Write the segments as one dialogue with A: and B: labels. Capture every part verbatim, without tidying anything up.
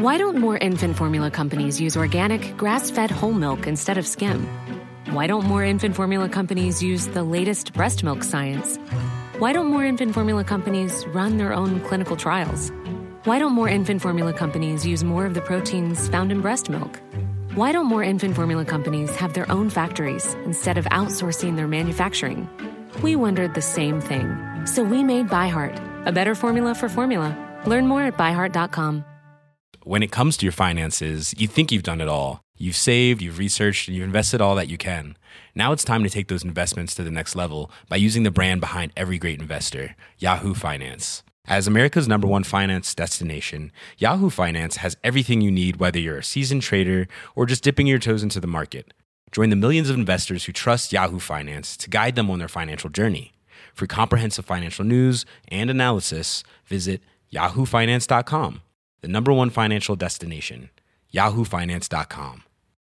A: Why don't more infant formula companies use organic, grass-fed whole milk instead of skim? Why don't more infant formula companies use the latest breast milk science? Why don't more infant formula companies run their own clinical trials? Why don't more infant formula companies use more of the proteins found in breast milk? Why don't more infant formula companies have their own factories instead of outsourcing their manufacturing? We wondered the same thing. So we made ByHeart, a better formula for formula. Learn more at by heart dot com.
B: When it comes to your finances, you think you've done it all. You've saved, you've researched, and you've invested all that you can. Now it's time to take those investments to the next level by using the brand behind every great investor, Yahoo Finance. As America's number one finance destination, Yahoo Finance has everything you need, whether you're a seasoned trader or just dipping your toes into the market. Join the millions of investors who trust Yahoo Finance to guide them on their financial journey. For comprehensive financial news and analysis, visit yahoo finance dot com. The number one financial destination, yahoo finance dot com.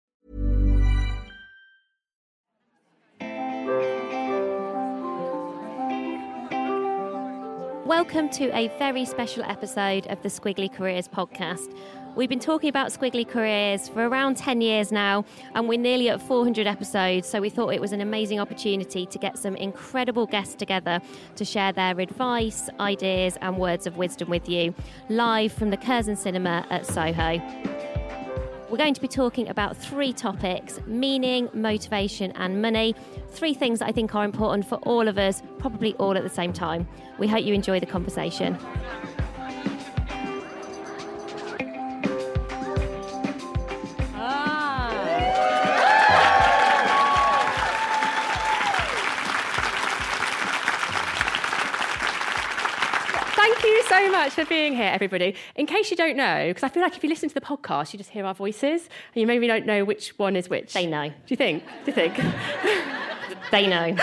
C: Welcome to a very special episode of the Squiggly Careers podcast. We've been talking about Squiggly Careers for around ten years now, and we're nearly at four hundred episodes, so we thought it was an amazing opportunity to get some incredible guests together to share their advice, ideas and words of wisdom with you, live from the Curzon Cinema at Soho. We're going to be talking about three topics: meaning, motivation and money. Three things that I think are important for all of us, probably all at the same time. We hope you enjoy the conversation.
D: Thank you so much for being here, everybody. In case you don't know, because I feel like if you listen to the podcast, you just hear our voices, and you maybe don't know which one is which.
C: They know.
D: Do you think? Do you think?
C: They know.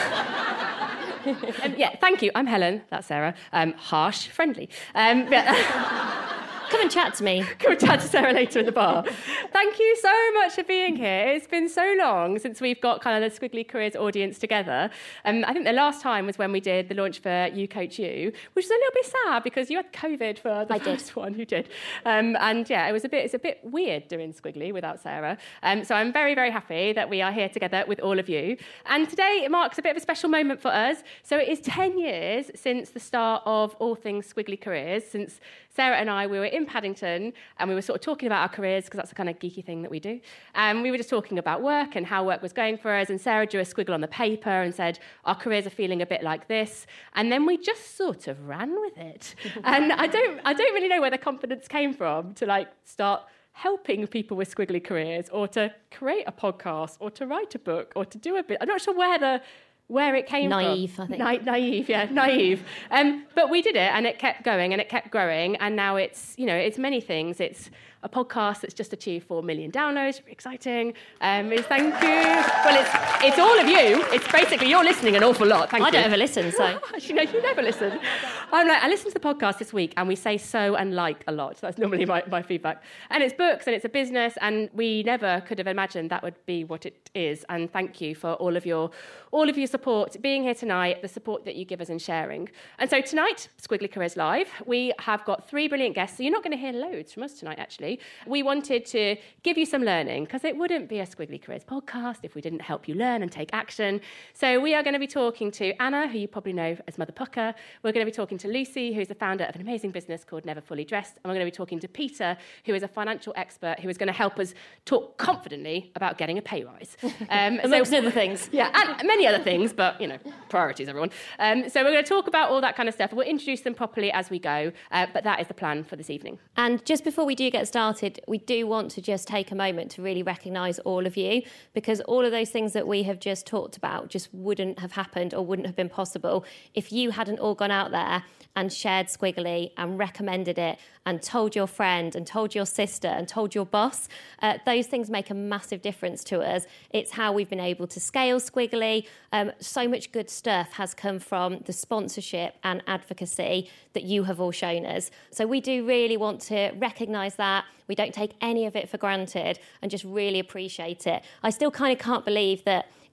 D: um, yeah, thank you. I'm Helen. That's Sarah. Um, harsh, friendly. Um, yeah.
C: Come and chat to me.
D: Come and chat to Sarah later in the bar. Thank you so much for being here. It's been so long since we've got kind of the Squiggly Careers audience together. Um, I think the last time was when we did the launch for You Coach You, which is a little bit sad because you had COVID for the
C: I
D: first
C: did.
D: one. You did. Um, and yeah, it was a bit. It's a bit weird doing Squiggly without Sarah. Um, so I'm very, very happy that we are here together with all of you. And today it marks a bit of a special moment for us. So it is ten years since the start of all things Squiggly Careers, since Sarah and I, we were in Paddington and we were sort of talking about our careers because that's the kind of geeky thing that we do. And we were just talking about work and how work was going for us. And Sarah drew a squiggle on the paper and said, our careers are feeling a bit like this. And then we just sort of ran with it. And I don't, I don't really know where the confidence came from to like start helping people with squiggly careers or to create a podcast or to write a book or to do a bit. I'm not sure where the... where it came
C: Naive,
D: from.
C: I think.
D: Na- naive, yeah, naive. Um, but we did it, and it kept going, and it kept growing, and now it's, you know, it's many things. It's a podcast that's just achieved four million downloads. Very exciting. Um, it's thank you. Well, it's it's all of you. It's basically you're listening an awful lot. Thank
C: I
D: you.
C: don't ever listen, so.
D: Actually, no, you never listen. I'm like, I listened to the podcast this week, and we say so and like a lot. That's normally my, my feedback. And it's books, and it's a business, and we never could have imagined that would be what it is. And thank you for all of your all of your support, being here tonight, the support that you give us and sharing. And so tonight, Squiggly Careers Live, we have got three brilliant guests. So you're not going to hear loads from us tonight, actually. We wanted to give you some learning because it wouldn't be a Squiggly Careers podcast if we didn't help you learn and take action. So we are going to be talking to Anna, who you probably know as Mother Pucker. We're going to be talking to Lucy, who's the founder of an amazing business called Never Fully Dressed. And we're going to be talking to Peter, who is a financial expert who is going to help us talk confidently about getting a pay rise. Um,
C: Amongst
D: so,
C: other things.
D: Yeah, and many other things, but, you know, priorities, everyone. Um, so we're going to talk about all that kind of stuff. We'll introduce them properly as we go, uh, but that is the plan for this evening.
C: And just before we do get started, we do want to just take a moment to really recognise all of you, because all of those things that we have just talked about just wouldn't have happened or wouldn't have been possible if you hadn't all gone out there and shared Squiggly and recommended it and told your friend and told your sister and told your boss. Uh, those things make a massive difference to us. It's how we've been able to scale Squiggly. Um, so much good stuff has come from the sponsorship and advocacy that you have all shown us. So we do really want to recognise that. We don't take any of it for granted and just really appreciate it. I still kind of can't believe that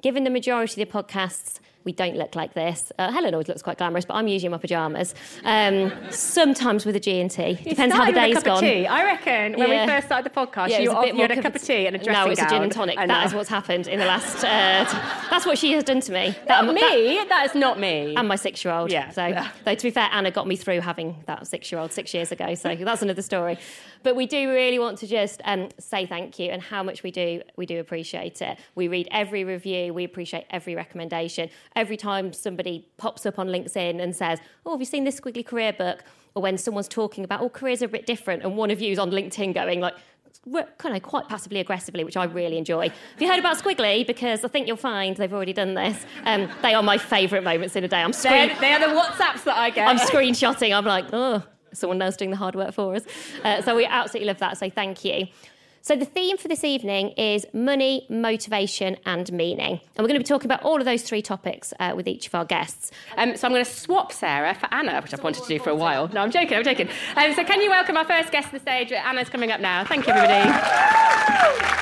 C: given the majority of the podcasts, we don't look like this. Uh, Helen always looks quite glamorous, but I'm usually in my pyjamas. Um, sometimes with a G and T. Depends how the day's
D: with a cup
C: gone.
D: Of tea. I reckon when
C: Yeah.
D: we first started the podcast,
C: Yeah, it
D: you,
C: was a
D: off,
C: bit
D: you had
C: more
D: a cup of tea and a dressing
C: Now it's a gin
D: gown.
C: and tonic.
D: And
C: That
D: now-
C: is what's happened in the last... Uh, t- that's what she has done to me.
D: Not
C: That,
D: me.
C: That,
D: That is not me.
C: and my six-year-old.
D: Yeah.
C: So, though to be fair, Anna got me through having that six-year-old six years ago. So that's another story. But we do really want to just um, say thank you and how much we do we do appreciate it. We read every review. We appreciate every recommendation. Every time somebody pops up on LinkedIn and says, "Oh, have you seen this Squiggly Career book?" Or when someone's talking about, "Oh, careers are a bit different," and one of you's on LinkedIn going like, kind of quite passively aggressively, which I really enjoy. Have you heard about Squiggly? Because I think you'll find they've already done this. Um, they are my favourite moments in a day. I'm screen-
D: They're, they are the WhatsApps that I get.
C: I'm screenshotting. I'm like, oh, someone else doing the hard work for us. Uh, so we absolutely love that. So thank you. So the theme for this evening is money, motivation and meaning. And we're going to be talking about all of those three topics uh, with each of our guests.
D: Um, so I'm going to swap Sarah for Anna, which I've wanted to do for a while. No, I'm joking, I'm joking. Um, so can you welcome our first guest to the stage? Anna's coming up now. Thank you, everybody.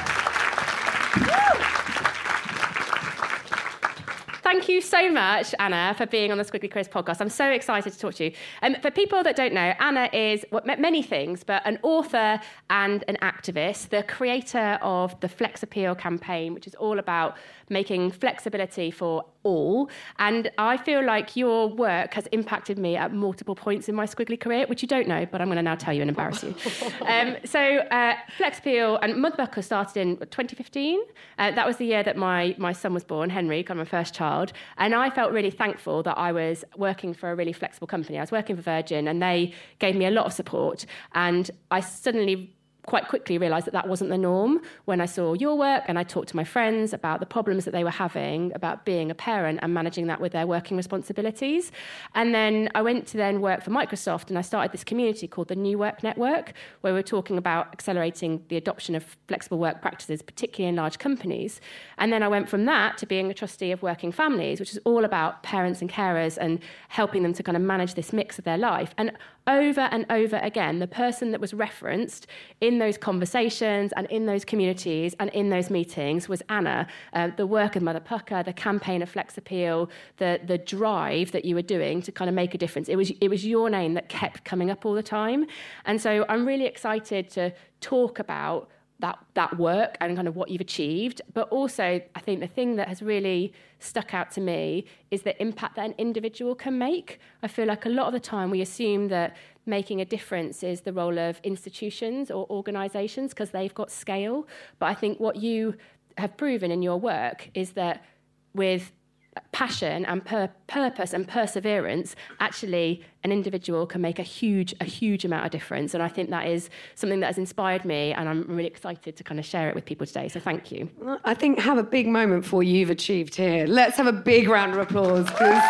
D: Thank you so much, Anna, for being on the Squiggly Careers podcast. I'm so excited to talk to you. Um, for people that don't know, Anna is what, many things, but an author and an activist, the creator of the Flex Appeal campaign, which is all about making flexibility for all. And I feel like your work has impacted me at multiple points in my Squiggly career, which you don't know, but I'm going to now tell you and embarrass you. um, so uh, Flex Appeal and Motherbucker started in twenty fifteen. Uh, that was the year that my, my son was born, Henry, kind of my first child. And I felt really thankful that I was working for a really flexible company. I was working for Virgin and they gave me a lot of support. And I suddenly quite quickly realised that that wasn't the norm when I saw your work and I talked to my friends about the problems that they were having about being a parent and managing that with their working responsibilities. And then I went to then work for Microsoft and I started this community called the New Work Network, where we're talking about accelerating the adoption of flexible work practices, particularly in large companies. And then I went from that to being a trustee of Working Families, which is all about parents and carers and helping them to kind of manage this mix of their life. And over and over again, the person that was referenced in those conversations and in those communities and in those meetings was Anna. Uh, the work of Mother Pucker, the campaign of Flex Appeal, the the drive that you were doing to kind of make a difference. It was it was your name that kept coming up all the time. And so I'm really excited to talk about that that work and kind of what you've achieved. But also, I think the thing that has really stuck out to me is the impact that an individual can make. I feel like a lot of the time we assume that making a difference is the role of institutions or organisations because they've got scale. But I think what you have proven in your work is that with passion and pur- purpose and perseverance, actually an individual can make a huge, a huge amount of difference. And I think that is something that has inspired me, and I'm really excited to kind of share it with people today. So thank you.
E: I think have a big moment for what you've achieved here. Let's have a big round of applause, because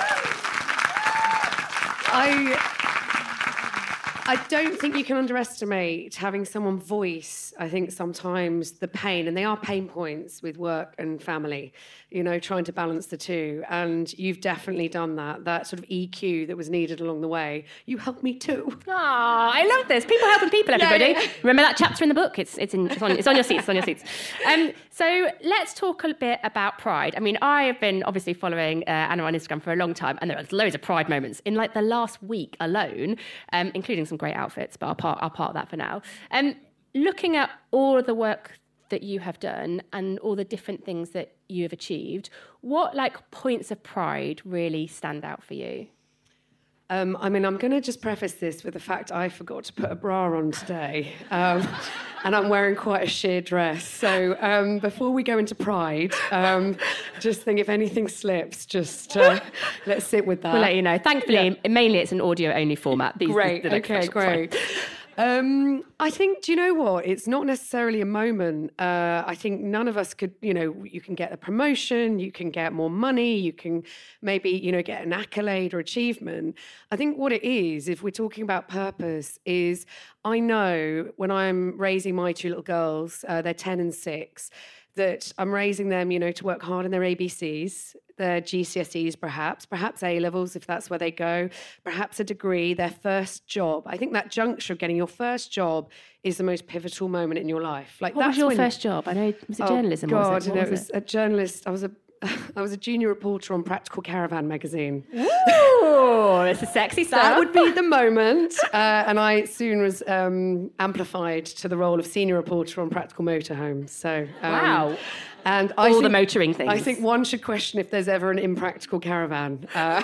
E: I... I don't think you can underestimate having someone voice, I think, sometimes the pain, and they are pain points with work and family, you know, trying to balance the two. And you've definitely done that, that sort of E Q that was needed along the way. You helped me too.
D: Oh, I love this. People helping people, everybody. Yeah, yeah. Remember that chapter in the book? It's it's, in, it's, on, it's on your seats, it's on your seats. Um, so let's talk a bit about pride. I mean, I have been obviously following uh, Anna on Instagram for a long time, and there are loads of pride moments in like the last week alone, um, including some great outfits, but I'll part, I'll part that for now. Um, looking at all of the work that you have done and all the different things that you have achieved, what like points of pride really stand out for you?
E: Um, I mean, I'm going to just preface this with the fact I forgot to put a bra on today, um, and I'm wearing quite a sheer dress. So um, before we go into pride, um, just think if anything slips, just uh, let's sit with that.
D: We'll let you know. Thankfully, yeah. Mainly it's an audio-only format. These,
E: great,
D: these,
E: okay, great. Um, I think, do you know what? It's not necessarily a moment. Uh, I think none of us could, you know, you can get a promotion, you can get more money, you can maybe, you know, get an accolade or achievement. I think what it is, if we're talking about purpose, is I know when I'm raising my two little girls, uh, they're ten and six, that I'm raising them, you know, to work hard in their A B Cs, their G C S Es perhaps, perhaps A-levels if that's where they go, perhaps a degree, their first job. I think that juncture of getting your first job is the most pivotal moment in your life. Like,
D: what
E: that's
D: was your
E: when,
D: first job? I know, was it
E: oh,
D: journalism?
E: God,
D: was it?
E: you
D: What
E: know,
D: was
E: it was
D: it?
E: a journalist. I was a I was a junior reporter on Practical Caravan magazine.
D: Ooh, it's a sexy stuff.
E: That would be the moment. Uh, and I soon was um, amplified to the role of senior reporter on Practical Motorhomes. So, um,
D: wow.
E: And
D: All
E: I
D: the
E: think,
D: motoring things.
E: I think one should question if there's ever an impractical caravan. Uh,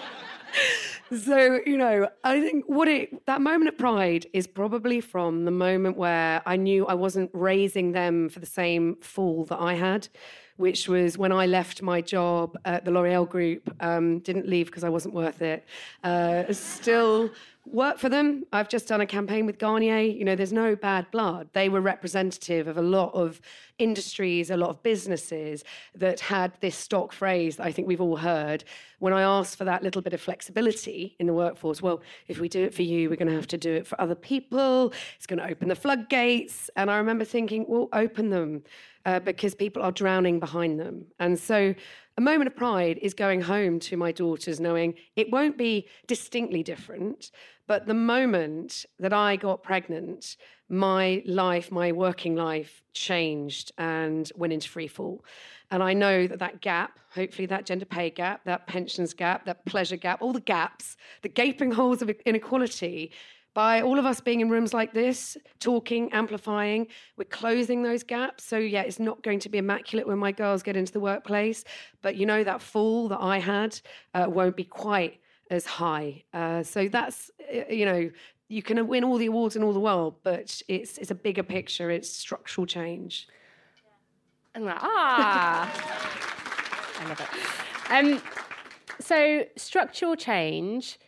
E: so, you know, I think what it that moment of pride is probably from the moment where I knew I wasn't raising them for the same fall that I had, which was when I left my job at the L'Oreal Group, um, didn't leave because I wasn't worth it, uh, still work for them. I've just done a campaign with Garnier. You know, there's no bad blood. They were representative of a lot of industries, a lot of businesses that had this stock phrase that I think we've all heard. When I asked for that little bit of flexibility in the workforce, well, if we do it for you, we're going to have to do it for other people. It's going to open the floodgates. And I remember thinking, well, open them. Uh, because people are drowning behind them. And so a moment of pride is going home to my daughters knowing it won't be distinctly different, but the moment that I got pregnant, my life, my working life changed and went into free fall. And I know that that gap, hopefully that gender pay gap, that pensions gap, that pleasure gap, all the gaps, the gaping holes of inequality, by all of us being in rooms like this, talking, amplifying, we're closing those gaps. So, yeah, it's not going to be immaculate when my girls get into the workplace. But, you know, that fall that I had uh, won't be quite as high. Uh, so that's, you know, you can win all the awards in all the world, but it's it's a bigger picture. It's structural change.
D: I'm like, ah. I love it. Um, so structural change...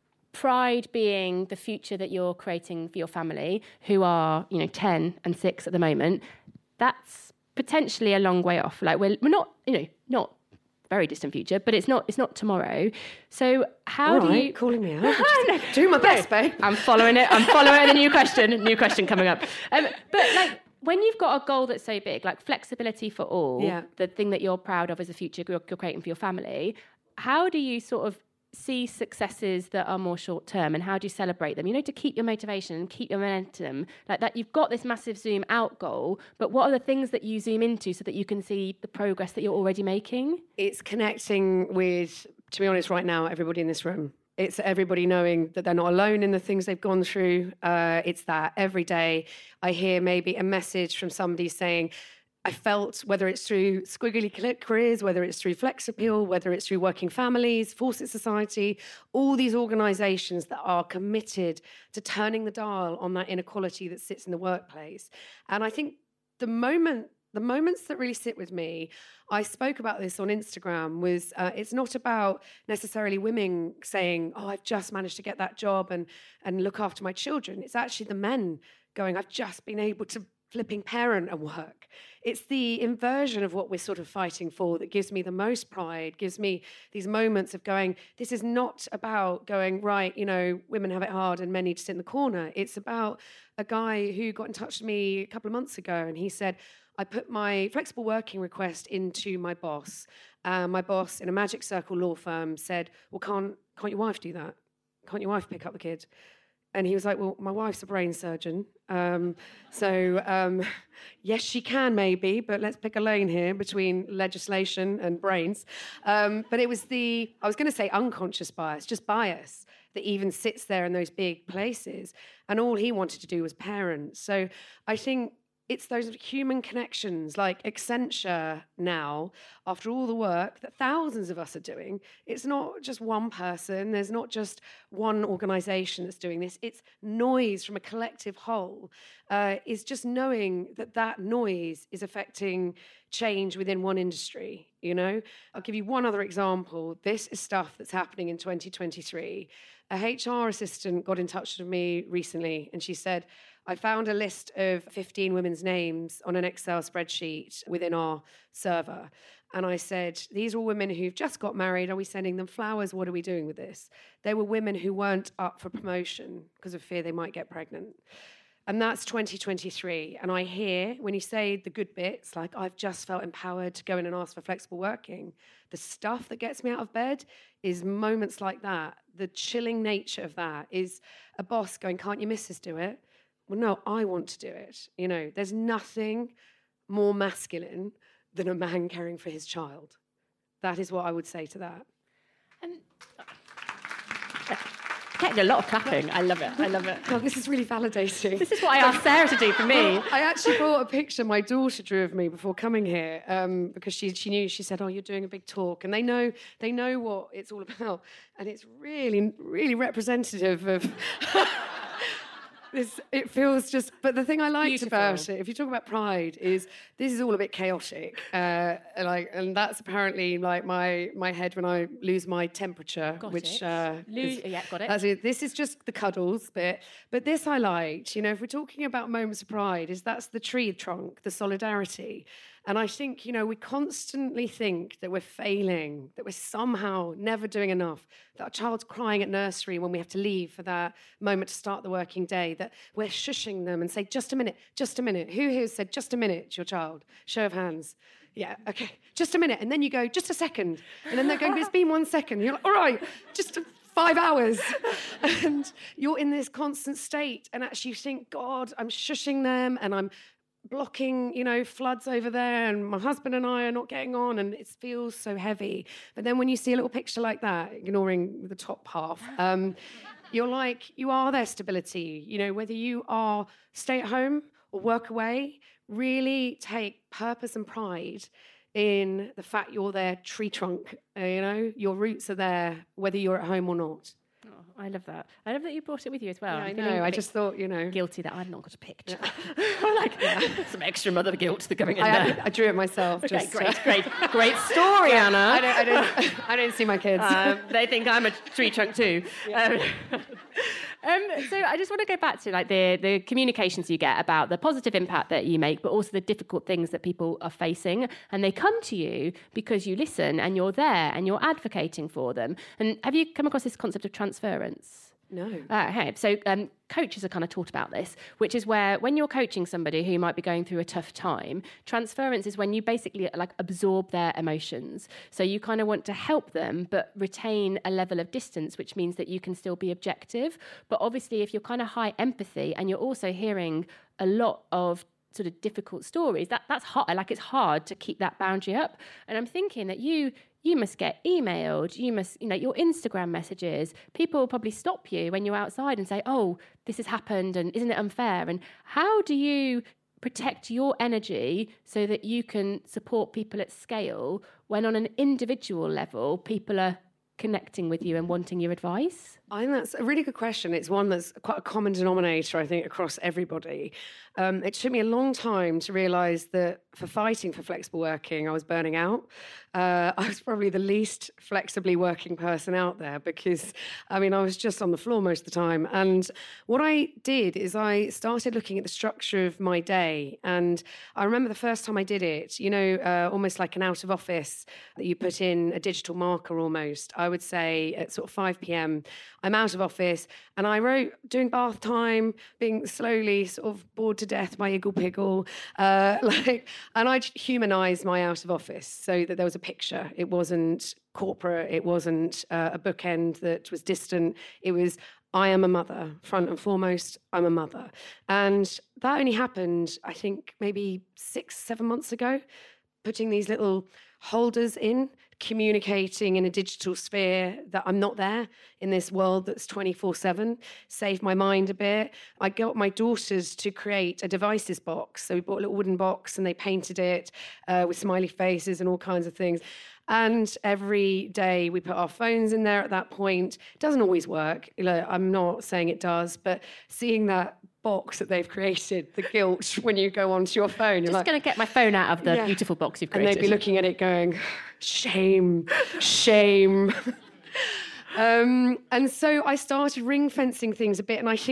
D: Pride being the future that you're creating for your family, who are, you know, ten and six at the moment, that's potentially a long way off. Like we're we're not, you know, not very distant future, but it's not it's not tomorrow. So how
E: All
D: do
E: right,
D: you
E: calling me out? Do my best, babe.
D: I'm following it. I'm following the new question. New question coming up. Um, but like when you've got a goal that's so big, like flexibility for all,
E: yeah. the
D: thing that you're proud of as a future you're, you're creating for your family, how do you sort of see successes that are more short term, and how do you celebrate them, you know, to keep your motivation and keep your momentum like that? You've got this massive zoom out goal, but what are the things that you zoom into so that you can see the progress that you're already making?
E: It's connecting with, to be honest, right now, everybody in this room. It's everybody knowing that they're not alone in the things they've gone through. Uh, it's that every day I hear maybe a message from somebody saying, I felt, whether it's through Squiggly Careers, whether it's through Flex Appeal, whether it's through Working Families, Fawcett Society, all these organisations that are committed to turning the dial on that inequality that sits in the workplace. And I think the moment, the moments that really sit with me, I spoke about this on Instagram, was uh, it's not about necessarily women saying, oh, I've just managed to get that job and, and look after my children. It's actually the men going, I've just been able to flipping parent and work. It's the inversion of what we're sort of fighting for that gives me the most pride, gives me these moments of going, this is not about going, right, you know, women have it hard and men need to sit in the corner. It's about a guy who got in touch with me a couple of months ago and he said, I put my flexible working request into my boss. Uh, my boss in a Magic Circle law firm said, well, can't, can't your wife do that? Can't your wife pick up the kid? And he was like, well, my wife's a brain surgeon. Um, so, um, yes, she can maybe, but let's pick a lane here between legislation and brains. Um, but it was the, I was going to say unconscious bias, just bias that even sits there in those big places. And all he wanted to do was parent. So I think it's those human connections like Accenture now, after all the work that thousands of us are doing. It's not just one person. There's not just one organisation that's doing this. It's noise from a collective whole. Uh, is just knowing that that noise is affecting change within one industry, you know? I'll give you one other example. This is stuff that's happening in twenty twenty-three. A H R assistant got in touch with me recently and she said, I found a list of fifteen women's names on an Excel spreadsheet within our server. And I said, these are all women who've just got married. Are we sending them flowers? What are we doing with this? They were women who weren't up for promotion because of fear they might get pregnant. And that's twenty twenty-three. And I hear when you say the good bits, like I've just felt empowered to go in and ask for flexible working, the stuff that gets me out of bed is moments like that. The chilling nature of that is a boss going, can't your missus do it? Well, no, I want to do it. You know, there's nothing more masculine than a man caring for his child. That is what I would say to that.
D: Um, Getting a lot of clapping. I love it. I love it.
E: God, this is really validating.
D: This is what I asked Sarah to do for me.
E: I actually brought a picture my daughter drew of me before coming here um, because she she knew, she said, oh, you're doing a big talk. And they know they know what it's all about. And it's really, really representative of... This, it feels just, but the thing I liked
D: Beautiful.
E: about it, if you talk about pride, is this is all a bit chaotic, uh, like, and that's apparently like my my head when I lose my temperature,
D: got
E: which
D: it.
E: uh,
D: Lose,
E: is,
D: yeah, got it.
E: That's it. This is just the cuddles bit, but this I liked. You know, if we're talking about moments of pride, is that's the tree trunk, the solidarity. And I think, you know, we constantly think that we're failing, that we're somehow never doing enough, that our child's crying at nursery when we have to leave for that moment to start the working day, that we're shushing them and say, just a minute, just a minute. Who here said, just a minute to your child? Show of hands. Yeah, okay, just a minute. And then you go, just a second. And then they're going, it's been one second. You're like, all right, just five hours. And you're in this constant state. And actually you think, God, I'm shushing them and I'm blocking, you know, floods over there, and my husband and I are not getting on, and it feels so heavy. But then when you see a little picture like that, ignoring the top half, um, you're like, you are their stability. You know, whether you are stay at home or work away, really take purpose and pride in the fact you're their tree trunk. Uh, you know, your roots are there, whether you're at home or not.
D: Oh, I love that. I love that you brought it with you as well.
E: Yeah, I
D: I'm
E: know.
D: feeling a
E: I
D: bit
E: just thought, you know,
D: guilty that I've not got a picture. Yeah. like yeah. some extra mother guilt going in
E: I,
D: there.
E: I drew it myself.
D: Okay,
E: just,
D: great,
E: uh,
D: great, great story,
E: yeah,
D: Anna.
E: I don't, I don't, I don't see my kids.
D: Um, they think I'm a tree trunk too. Yeah. Um, um, so I just want to go back to like the the communications you get about the positive impact that you make, but also the difficult things that people are facing, and they come to you because you listen and you're there and you're advocating for them. And have you come across this concept of transference?
E: No.
D: Uh, okay, so um, coaches are kind of taught about this, which is where when you're coaching somebody who might be going through a tough time, transference is when you basically like absorb their emotions. So you kind of want to help them, but retain a level of distance, which means that you can still be objective. But obviously, if you're kind of high empathy and you're also hearing a lot of sort of difficult stories, that that's hard. Like it's hard to keep that boundary up. And I'm thinking that you. You must get emailed, you must, you know, your Instagram messages. People will probably stop you when you're outside and say, oh, this has happened and isn't it unfair? And how do you protect your energy so that you can support people at scale when on an individual level, people are connecting with you and wanting your advice?
E: I think that's a really good question. It's one that's quite a common denominator, I think, across everybody. Um, it took me a long time to realise that for fighting for flexible working, I was burning out. Uh, I was probably the least flexibly working person out there because, I mean, I was just on the floor most of the time. And what I did is I started looking at the structure of my day. And I remember the first time I did it, you know, uh, almost like an out of office that you put in a digital marker almost. I would say at sort of five p.m, I'm out of office, and I wrote doing bath time, being slowly sort of bored to death by Iggle Piggle, uh, like, and I humanised my out of office so that there was a picture. It wasn't corporate. It wasn't uh, a bookend that was distant. It was, I am a mother, front and foremost, I'm a mother. And that only happened, I think, maybe six, seven months ago, putting these little holders in, communicating in a digital sphere that I'm not there in this world that's twenty-four seven, saved my mind a bit. I got my daughters to create a devices box. So we bought a little wooden box and they painted it uh, with smiley faces and all kinds of things. And every day we put our phones in there at that point. It doesn't always work. You know, I'm not saying it does, but seeing that box that they've created, the guilt when you go onto your phone. You're
D: Just
E: like,
D: going to get my phone out of the
E: yeah.
D: beautiful box you've
E: And
D: created.
E: they'd be looking at it going, shame, shame. um, and so I started ring fencing things a bit. And I think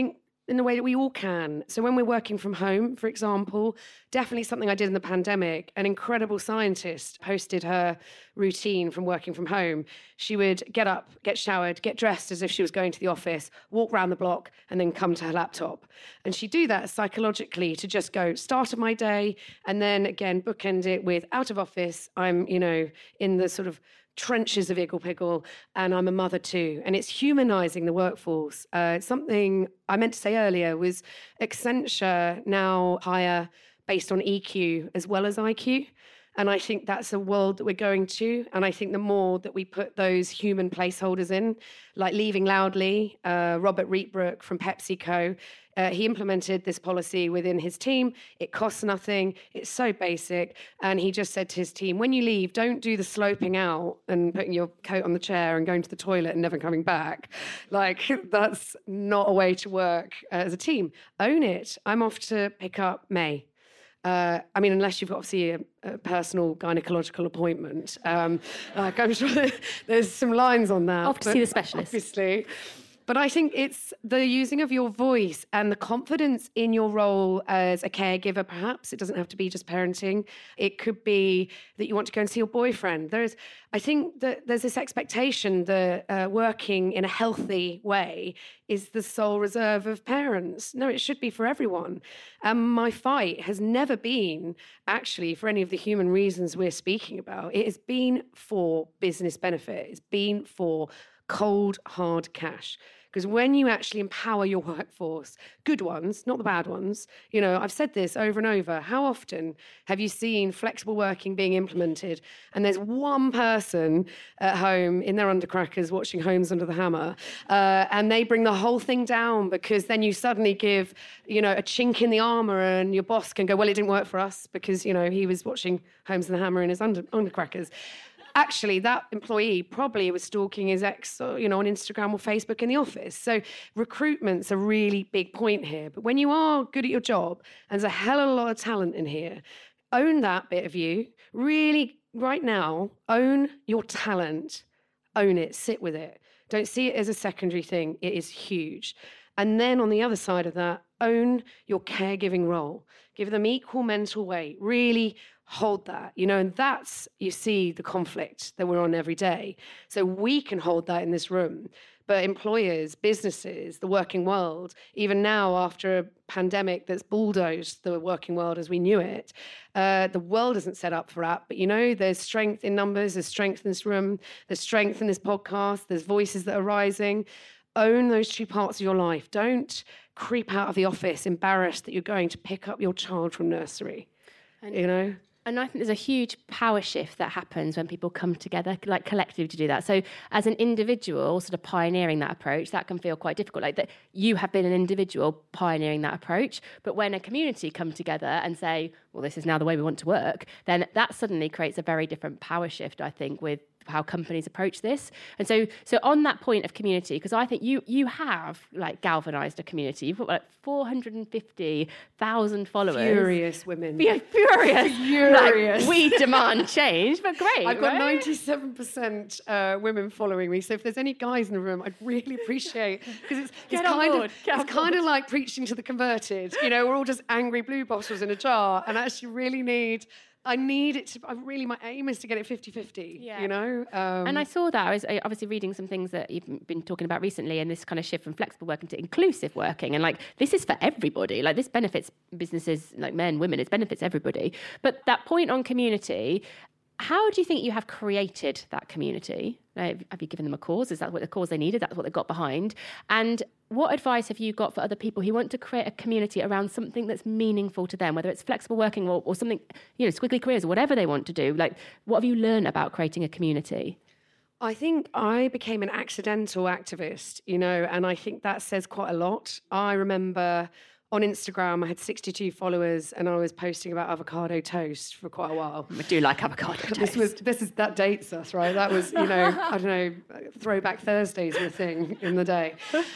E: in the way that we all can. So when we're working from home, for example, definitely something I did in the pandemic, an incredible scientist posted her routine from working from home. She would get up, get showered, get dressed as if she was going to the office, walk around the block, and then come to her laptop. And she'd do that psychologically to just go, start of my day, and then again, bookend it with out of office. I'm, you know, in the sort of trenches of Iggle Piggle, and I'm a mother too. And it's humanizing the workforce. Uh, something I meant to say earlier was Accenture now hire based on E Q as well as I Q. And I think that's a world that we're going to. And I think the more that we put those human placeholders in, like Leaving Loudly, uh, Robert Rietbrook from PepsiCo, uh, he implemented this policy within his team. It costs nothing. It's so basic. And he just said to his team, when you leave, don't do the sloping out and putting your coat on the chair and going to the toilet and never coming back. Like, that's not a way to work uh, as a team. Own it. I'm off to pick up May. Uh, I mean, unless you've got obviously a, a personal gynecological appointment. Um, like I'm sure there's some lines on that.
D: Off to see the specialist.
E: Obviously. But I think it's the using of your voice and the confidence in your role as a caregiver, perhaps. It doesn't have to be just parenting. It could be that you want to go and see your boyfriend. There's, I think that there's this expectation that uh, working in a healthy way is the sole reserve of parents. No, it should be for everyone. And um, my fight has never been actually for any of the human reasons we're speaking about. It has been for business benefit. It's been for cold, hard cash. Because when you actually empower your workforce, good ones, not the bad ones, you know, I've said this over and over. How often have you seen flexible working being implemented and there's one person at home in their undercrackers watching Homes Under the Hammer uh, and they bring the whole thing down because then you suddenly give, you know, a chink in the armour and your boss can go, well, it didn't work for us because, you know, he was watching Homes Under the Hammer in his under, undercrackers. Actually, that employee probably was stalking his ex, you know, on Instagram or Facebook in the office. So recruitment's a really big point here. But when you are good at your job, and there's a hell of a lot of talent in here, own that bit of you. Really, right now, own your talent. Own it. Sit with it. Don't see it as a secondary thing. It is huge. And then on the other side of that, own your caregiving role. Give them equal mental weight. Really hold that, you know, and that's, you see the conflict that we're on every day. So we can hold that in this room. But employers, businesses, the working world, even now after a pandemic that's bulldozed the working world as we knew it, uh, the world isn't set up for that. But, you know, there's strength in numbers, there's strength in this room, there's strength in this podcast, there's voices that are rising. Own those two parts of your life. Don't creep out of the office embarrassed that you're going to pick up your child from nursery, and, you know?
D: And I think there's a huge power shift that happens when people come together, like collectively, to do that. So as an individual sort of pioneering that approach, that can feel quite difficult. Like that you have been an individual pioneering that approach, but when a community come together and say, well, this is now the way we want to work, then that suddenly creates a very different power shift, I think, with how companies approach this. And so so on that point of community, because I think you you have like galvanized a community. You've got like four hundred fifty thousand followers.
E: Furious women.
D: Yeah, furious.
E: Furious.
D: Like, we demand change, but great.
E: I've got
D: right?
E: ninety-seven percent uh, women following me. So if there's any guys in the room, I'd really appreciate, because it's, it's kind
D: board.
E: of
D: Get
E: it's kind of like preaching to the converted. You know, we're all just angry blue bottles in a jar, and I actually really need I need it to, I really, my aim is to get it fifty-fifty, yeah. you know? Um,
D: and I saw that. I was obviously reading some things that you've been talking about recently, and this kind of shift from flexible working to inclusive working. And like, this is for everybody. Like, this benefits businesses, like men, women, it benefits everybody. But that point on community, how do you think you have created that community? Like, have you given them a cause? Is that what the cause they needed? That's what they got behind? And what advice have you got for other people who want to create a community around something that's meaningful to them, whether it's flexible working or, or something, you know, squiggly careers or whatever they want to do? Like, what have you learned about creating a community?
E: I think I became an accidental activist, you know, and I think that says quite a lot. I remember on Instagram, I had sixty-two followers, and I was posting about avocado toast for quite a while.
D: I do like avocado toast.
E: This was this is that dates us, right? That was, you know, I don't know, Throwback Thursdays were a thing in the day.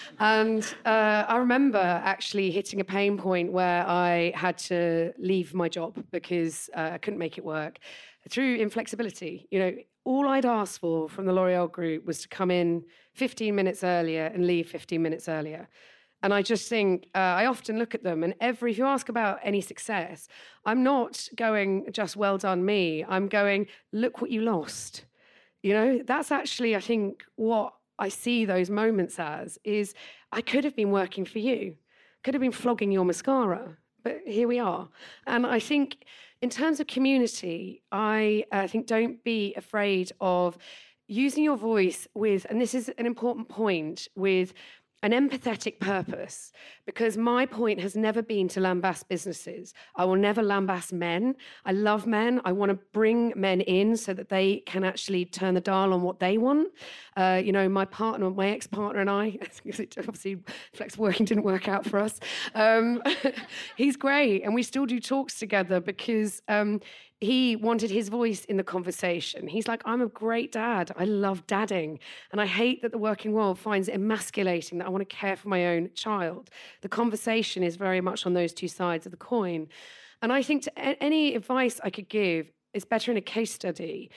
E: And uh, I remember actually hitting a pain point where I had to leave my job because uh, I couldn't make it work through inflexibility. You know, all I'd asked for from the L'Oreal Group was to come in fifteen minutes earlier and leave fifteen minutes earlier. And I just think, uh, I often look at them and every, if you ask about any success, I'm not going just well done me. I'm going, look what you lost. You know, that's actually, I think, what I see those moments as is I could have been working for you, could have been flogging your mascara, but here we are. And I think in terms of community, I uh, think don't be afraid of using your voice with, and this is an important point, with an empathetic purpose, because my point has never been to lambast businesses. I will never lambast men. I love men. I want to bring men in so that they can actually turn the dial on what they want. Uh, you know, my partner, my ex-partner and I, obviously flexible working didn't work out for us. Um, he's great. And we still do talks together because um, he wanted his voice in the conversation. He's like, I'm a great dad. I love dadding. And I hate that the working world finds it emasculating that I want to care for my own child. The conversation is very much on those two sides of the coin. And I think to a- any advice I could give is better in a case study.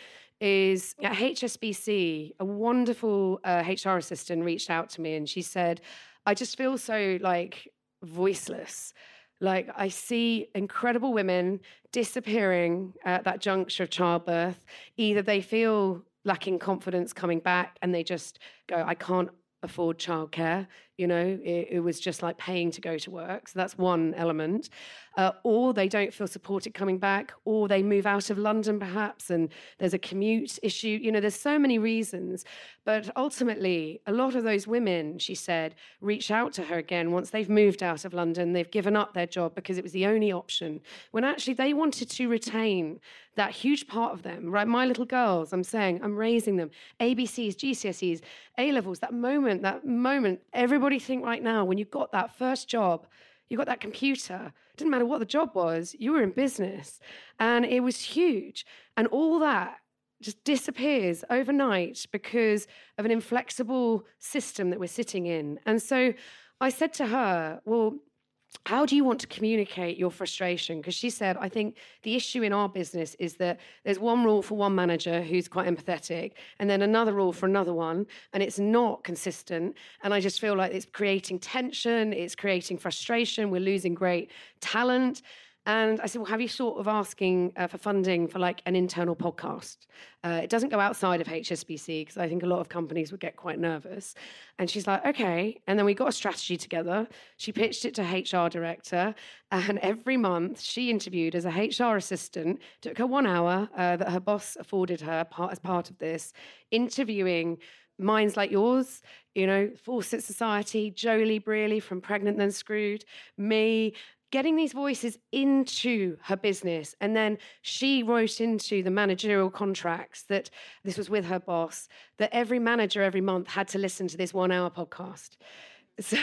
E: Is at H S B C, a wonderful uh, H R assistant reached out to me and she said, I just feel so like voiceless. Like I see incredible women disappearing at that juncture of childbirth. Either they feel lacking confidence coming back and they just go, I can't afford childcare. You know, it, it was just like paying to go to work. So that's one element. Uh, or they don't feel supported coming back, or they move out of London perhaps, and there's a commute issue. You know, there's so many reasons. But ultimately, a lot of those women, she said, reach out to her again once they've moved out of London, they've given up their job because it was the only option, when actually they wanted to retain that huge part of them, right? My little girls, I'm saying, I'm raising them. A B Cs, G C S Es, A-levels, that moment, that moment, everybody think right now, when you got that first job, you got that computer, it didn't matter what the job was, you were in business. And it was huge. And all that just disappears overnight because of an inflexible system that we're sitting in. And so I said to her, well, how do you want to communicate your frustration? Because she said, I think the issue in our business is that there's one rule for one manager who's quite empathetic, and then another rule for another one, and it's not consistent. And I just feel like it's creating tension, it's creating frustration, we're losing great talent. And I said, well, have you thought of asking uh, for funding for like an internal podcast? Uh, it doesn't go outside of H S B C because I think a lot of companies would get quite nervous. And she's like, okay. And then we got a strategy together. She pitched it to H R director. And every month she interviewed as a H R assistant. It took her one hour uh, that her boss afforded her part, as part of this, interviewing minds like yours, you know, Fawcett Society, Jolie Brearley from Pregnant Then Screwed, me, getting these voices into her business. And then she wrote into the managerial contracts that this was with her boss, that every manager every month had to listen to this one hour podcast. So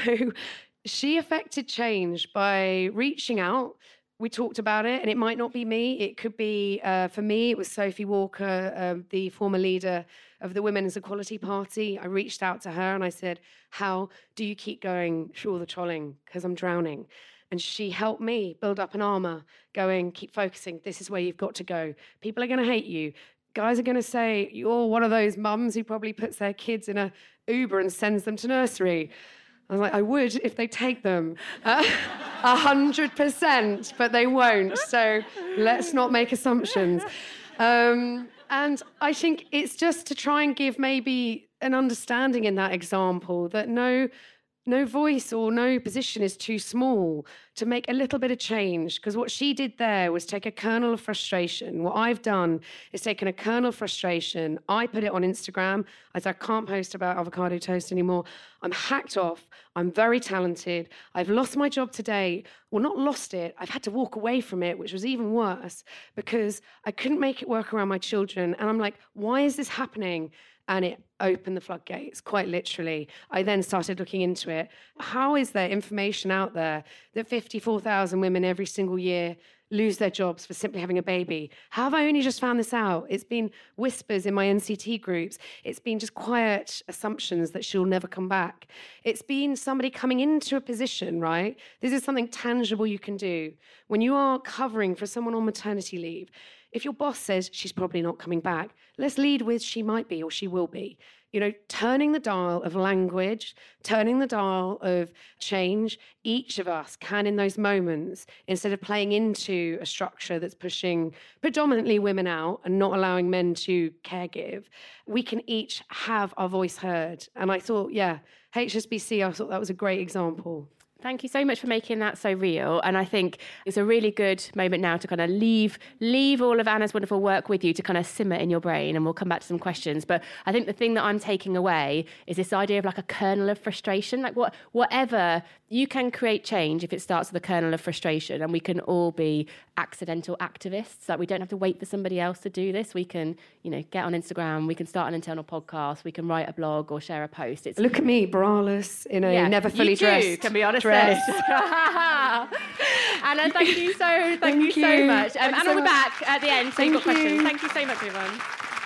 E: she affected change by reaching out. We talked about it, and it might not be me. It could be, uh, for me, it was Sophie Walker, uh, the former leader of the Women's Equality Party. I reached out to her and I said, how do you keep going through all the trolling? Because I'm drowning. And she helped me build up an armor, going, keep focusing. This is where you've got to go. People are going to hate you. Guys are going to say, you're one of those mums who probably puts their kids in a Uber and sends them to nursery. I was like, I would if they take them. A hundred percent, but they won't. So let's not make assumptions. Um, and I think it's just to try and give maybe an understanding in that example that no... No voice or no position is too small to make a little bit of change. Because what she did there was take a kernel of frustration. What I've done is taken a kernel of frustration. I put it on Instagram. I said, I can't post about avocado toast anymore. I'm hacked off. I'm very talented. I've lost my job today. Well, not lost it. I've had to walk away from it, which was even worse because I couldn't make it work around my children. And I'm like, why is this happening? And it opened the floodgates, quite literally. I then started looking into it. How is there information out there that fifty-four thousand women every single year lose their jobs for simply having a baby? How have I only just found this out? It's been whispers in my N C T groups. It's been just quiet assumptions that she'll never come back. It's been somebody coming into a position, right? This is something tangible you can do. When you are covering for someone on maternity leave, If your boss says she's probably not coming back, let's lead with she might be or she will be. You know, turning the dial of language, turning the dial of change, each of us can in those moments, instead of playing into a structure that's pushing predominantly women out and not allowing men to caregive, we can each have our voice heard. And I thought, yeah, H S B C, I thought that was a great example.
D: Thank you so much for making that so real. And I think it's a really good moment now to kind of leave leave all of Anna's wonderful work with you to kind of simmer in your brain, and we'll come back to some questions. But I think the thing that I'm taking away is this idea of like a kernel of frustration. Like what whatever, you can create change if it starts with a kernel of frustration, and we can all be accidental activists. Like we don't have to wait for somebody else to do this. We can, you know, get on Instagram, we can start an internal podcast, we can write a blog or share a post. It's
E: Look at me, braless, in a
D: yeah,
E: never fully
D: you do,
E: dressed
D: can be honest.
E: dress.
D: Anna, thank you so, thank,
E: Thank
D: you so
E: you.
D: much. Um,
E: Thanks
D: and
E: so
D: on the
E: much.
D: back at the end, so
E: Thank
D: you've got questions.
E: you.
D: Thank you so much, everyone.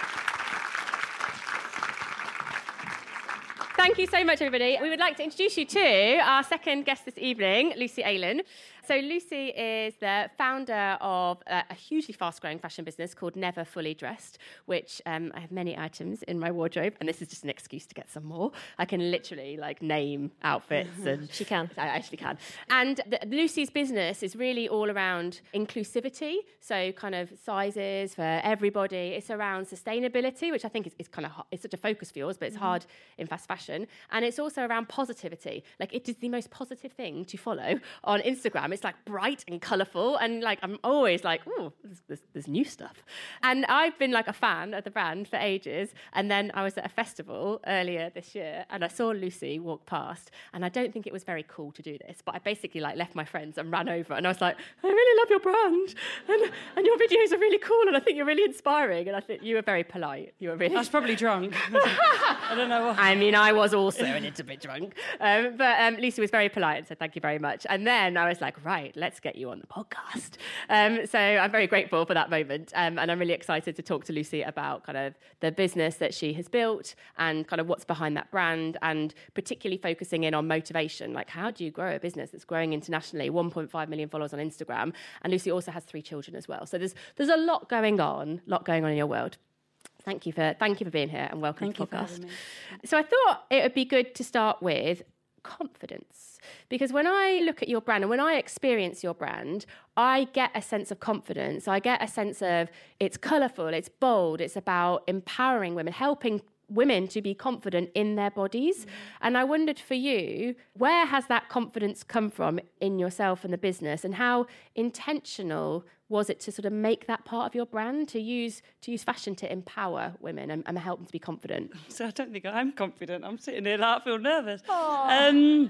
D: Thank you so much, everybody. We would like to introduce you to our second guest this evening, Lucy Aylen. So Lucy is the founder of a, a hugely fast-growing fashion business called Never Fully Dressed, which um, I have many items in my wardrobe, and this is just an excuse to get some more. I can literally like name outfits, and
C: She can.
D: I actually can. And the, Lucy's business is really all around inclusivity, so kind of sizes for everybody. It's around sustainability, which I think is, is kind of hard. It's such a focus for yours, but it's mm-hmm. hard in fast fashion. And it's also around positivity. Like it is the most positive thing to follow on Instagram. It's like bright and colourful, and like I'm always like, oh, there's, there's, there's new stuff. And I've been like a fan of the brand for ages. And then I was at a festival earlier this year, and I saw Lucy walk past, and I don't think it was very cool to do this, but I basically like left my friends and ran over, and I was like, I really love your brand, and, and your videos are really cool, and I think you're really inspiring. And I think you were very polite. You were really.
F: I was probably drunk. I don't know what.
D: I mean, I was also a little bit drunk, um, but um, Lucy was very polite and said thank you very much. And then I was like, right, let's get you on the podcast. Um, so I'm very grateful for that moment, um, and I'm really excited to talk to Lucy about kind of the business that she has built and kind of what's behind that brand, and particularly focusing in on motivation. Like, how do you grow a business that's growing internationally, one point five million followers on Instagram, and Lucy also has three children as well. So there's there's a lot going on, lot going on in your world. Thank you for thank you for being here, and welcome
F: Thank
D: to the
F: you
D: podcast.
F: for having me.
D: So I thought it would be good to start with confidence, because when I look at your brand and when I experience your brand, I get a sense of confidence. I get a sense of it's colourful, it's bold, it's about empowering women, helping women to be confident in their bodies. Mm. And I wondered for you, where has that confidence come from in yourself and the business, and how intentional was it to sort of make that part of your brand, to use to use fashion to empower women and, and help them to be confident?
F: So I don't think I'm confident. I'm sitting here like I feel nervous. Um,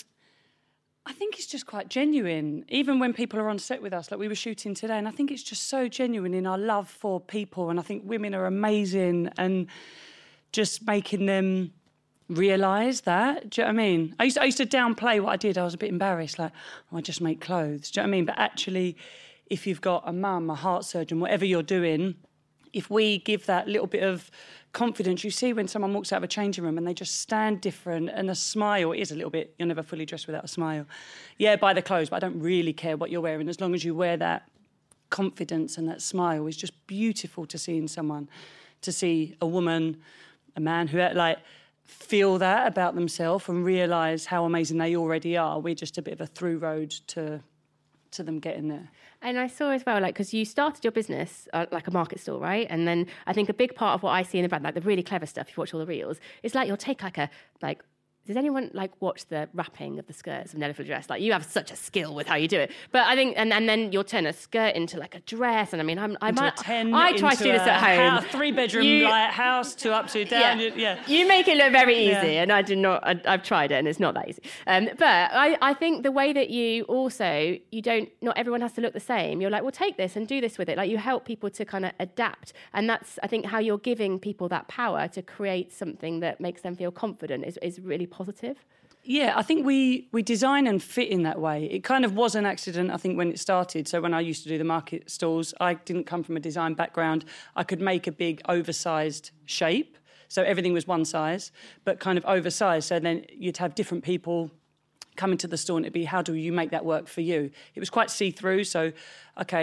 F: I think it's just quite genuine, even when people are on set with us, like we were shooting today, and I think it's just so genuine in our love for people, and I think women are amazing, and just making them realise that. Do you know what I mean? I used, to, I used to downplay what I did. I was a bit embarrassed, like, oh, I just make clothes. Do you know what I mean? But actually, if you've got a mum, a heart surgeon, whatever you're doing, if we give that little bit of confidence, you see when someone walks out of a changing room and they just stand different, and a smile is a little bit, you're never fully dressed without a smile. Yeah, buy the clothes, but I don't really care what you're wearing. As long as you wear that confidence and that smile, is just beautiful to see in someone, to see a woman, a man who like feel that about themselves and realise how amazing they already are. We're just a bit of a through road to to them getting there.
D: And I saw as well, like, because you started your business uh, like a market store, right? And then I think a big part of what I see in the brand, like the really clever stuff, if you watch all the reels, it's like you'll take like a, like, does anyone like watch the wrapping of the skirts of Never Fully Dressed? Like, you have such a skill with how you do it. But I think, and, and then you'll turn a skirt into like a dress. And I mean, I'm, I
F: Into
D: might,
F: a ten,
D: I try to do this at home.
F: A three bedroom
D: You-
F: like house, two up, two down.
D: Yeah.
F: You, yeah.
D: You make it look very easy,
F: Yeah.
D: and I did not. I, I've tried it, and it's not that easy. Um, but I, I think the way that you also, you don't. Not everyone has to look the same. You're like, well, take this and do this with it. Like, you help people to kind of adapt, and that's, I think, how you're giving people that power to create something that makes them feel confident is is really positive.
F: Yeah, I think we, we design and fit in that way. It kind of was an accident, I think, when it started. So when I used to do the market stalls, I didn't come from a design background. I could make a big oversized shape. So everything was one size, but kind of oversized. So then you'd have different people come into the store, and it'd be, how do you make that work for you? It was quite see-through. So, okay,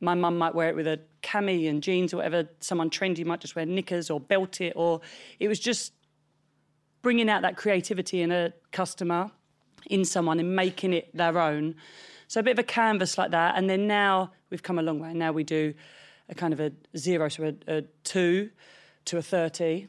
F: my mum might wear it with a cami and jeans or whatever. Someone trendy might just wear knickers or belt it. Or it was just bringing out that creativity in a customer, in someone, and making it their own. So a bit of a canvas like that. And then now we've come a long way. Now we do a kind of a zero, so a, a two to a thirty.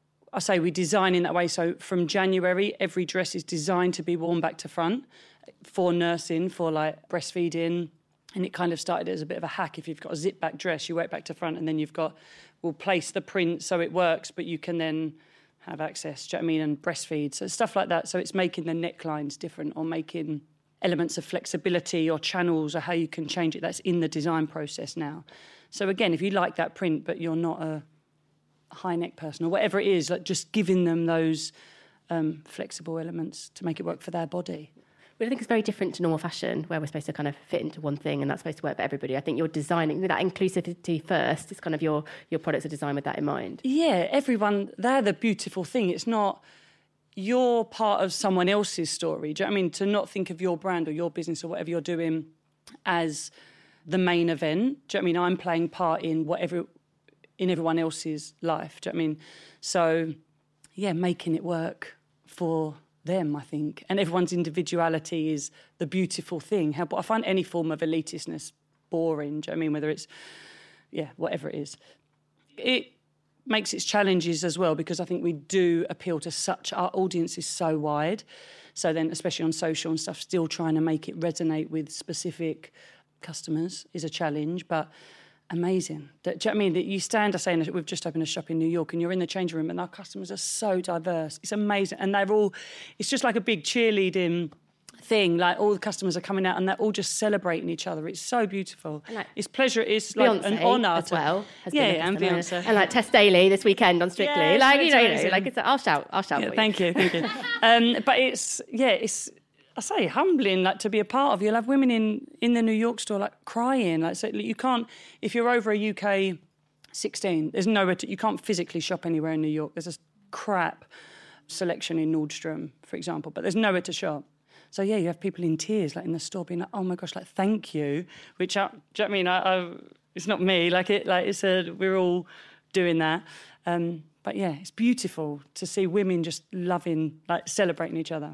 F: I say we design in that way. So from January, every dress is designed to be worn back to front for nursing, for like breastfeeding. And it kind of started as a bit of a hack. If you've got a zip-back dress, you wear it back to front, and then you've got, we'll place the print so it works, but you can then have access, do you know what I mean, and breastfeed. So stuff like that. So it's making the necklines different, or making elements of flexibility or channels, or how you can change it. That's in the design process now. So again, if you like that print, but you're not a high neck person or whatever it is, like just giving them those um, flexible elements to make it work for their body.
D: But I think it's very different to normal fashion, where we're supposed to kind of fit into one thing and that's supposed to work for everybody. I think you're designing that inclusivity first. It's kind of your, your products are designed with that in mind.
F: Yeah, everyone, they're the beautiful thing. It's not you're part of someone else's story. Do you know what I mean? To not think of your brand or your business or whatever you're doing as the main event. Do you know what I mean? I'm playing part in whatever, in everyone else's life. Do you know what I mean? So, yeah, making it work for them, I think. And everyone's individuality is the beautiful thing. How, but I find any form of elitistness boring. Do you know what I mean? Whether it's, yeah, whatever it is. It makes its challenges as well, because I think we do appeal to such, our audience is so wide. So then, especially on social and stuff, still trying to make it resonate with specific customers is a challenge, but amazing. Do you know what I mean? That you stand, I say, we've just opened a shop in New York, and you're in the changing room, and our customers are so diverse. It's amazing. And they're all, it's just like a big cheerleading thing. Like, all the customers are coming out and they're all just celebrating each other. It's so beautiful. Like, it's pleasure. It's like
D: Beyonce
F: an honour
D: as well.
F: To, yeah, yeah, and Beyonce.
D: And like Tess Daly this weekend on Strictly.
F: Yeah,
D: like, you know,
F: amazing.
D: you know, like it's, I'll shout, I'll shout
F: yeah,
D: for
F: thank
D: you.
F: you, thank you. um, but it's, yeah, it's, I say, humbling, like, to be a part of. You'll have women in, in the New York store, like, crying. Like, so you can't, if you're over a U K sixteen, there's nowhere to, you can't physically shop anywhere in New York. There's a crap selection in Nordstrom, for example, but there's nowhere to shop. So, yeah, you have people in tears, like, in the store being like, oh, my gosh, like, thank you, which, I, do you know what I mean? I, I, it's not me. Like, it, like it's a, we're all doing that. Um, but, yeah, it's beautiful to see women just loving, like, celebrating each other.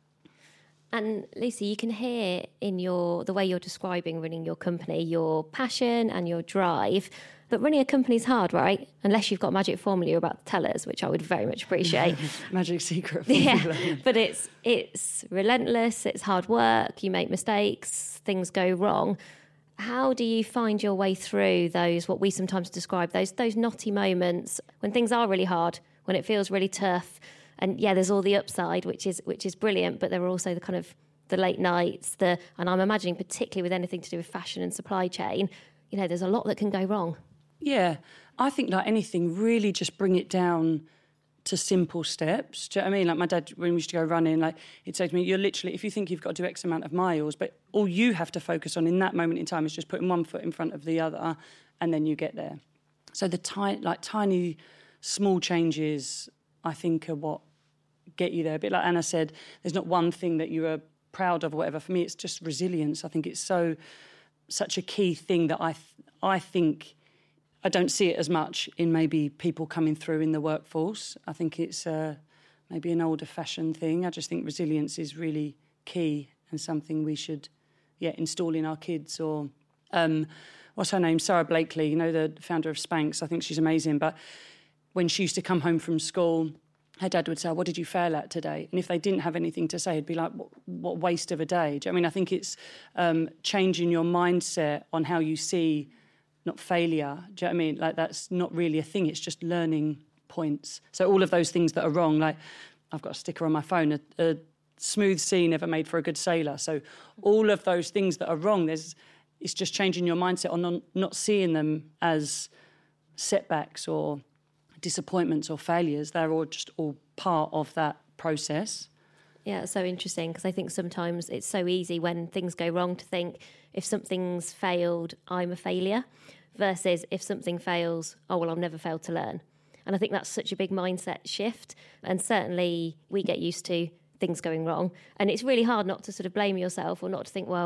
C: And Lucy, you can hear in your the way you're describing running your company, your passion and your drive. But running a company is hard, right? Unless you've got a magic formula you're about to tell us, which I would very much appreciate.
F: Magic secret
C: formula.
F: Yeah,
C: but it's it's relentless, it's hard work, you make mistakes, things go wrong. How do you find your way through those, what we sometimes describe, those those knotty moments when things are really hard, when it feels really tough? And yeah, there's all the upside, which is which is brilliant, but there are also the kind of the late nights, the and I'm imagining particularly with anything to do with fashion and supply chain, you know, there's a lot that can go wrong.
F: Yeah, I think like anything, really just bring it down to simple steps. Do you know what I mean? Like my dad, when we used to go running, like he'd say to me, you're literally, if you think you've got to do X amount of miles, but all you have to focus on in that moment in time is just putting one foot in front of the other, and then you get there. So the ti- like tiny, small changes, I think, are what get you there. A bit like Anna said, there's not one thing that you are proud of or whatever. For me, it's just resilience. I think it's so such a key thing that I th- I think I don't see it as much in maybe people coming through in the workforce. I think it's uh, maybe an older fashioned thing. I just think resilience is really key and something we should yeah install in our kids. Or um, what's her name? Sarah Blakely, you know, the founder of Spanx. I think she's amazing. But when she used to come home from school, her dad would say, what did you fail at today? And if they didn't have anything to say, it'd be like, what, what waste of a day. Do you know what I mean? I think it's um, changing your mindset on how you see, not failure. Do you know what I mean? Like, that's not really a thing. It's just learning points. So all of those things that are wrong, like I've got a sticker on my phone, a, a smooth sea never made for a good sailor. So all of those things that are wrong, there's it's just changing your mindset on not, not seeing them as setbacks or disappointments or failures. They're all just all part of that process.
C: Yeah, it's so interesting, because I think sometimes it's so easy when things go wrong to think if something's failed, I'm a failure, versus if something fails, oh, well, I've never failed to learn. And I think that's such a big mindset shift. And certainly we get used to things going wrong. And it's really hard not to sort of blame yourself or not to think, well,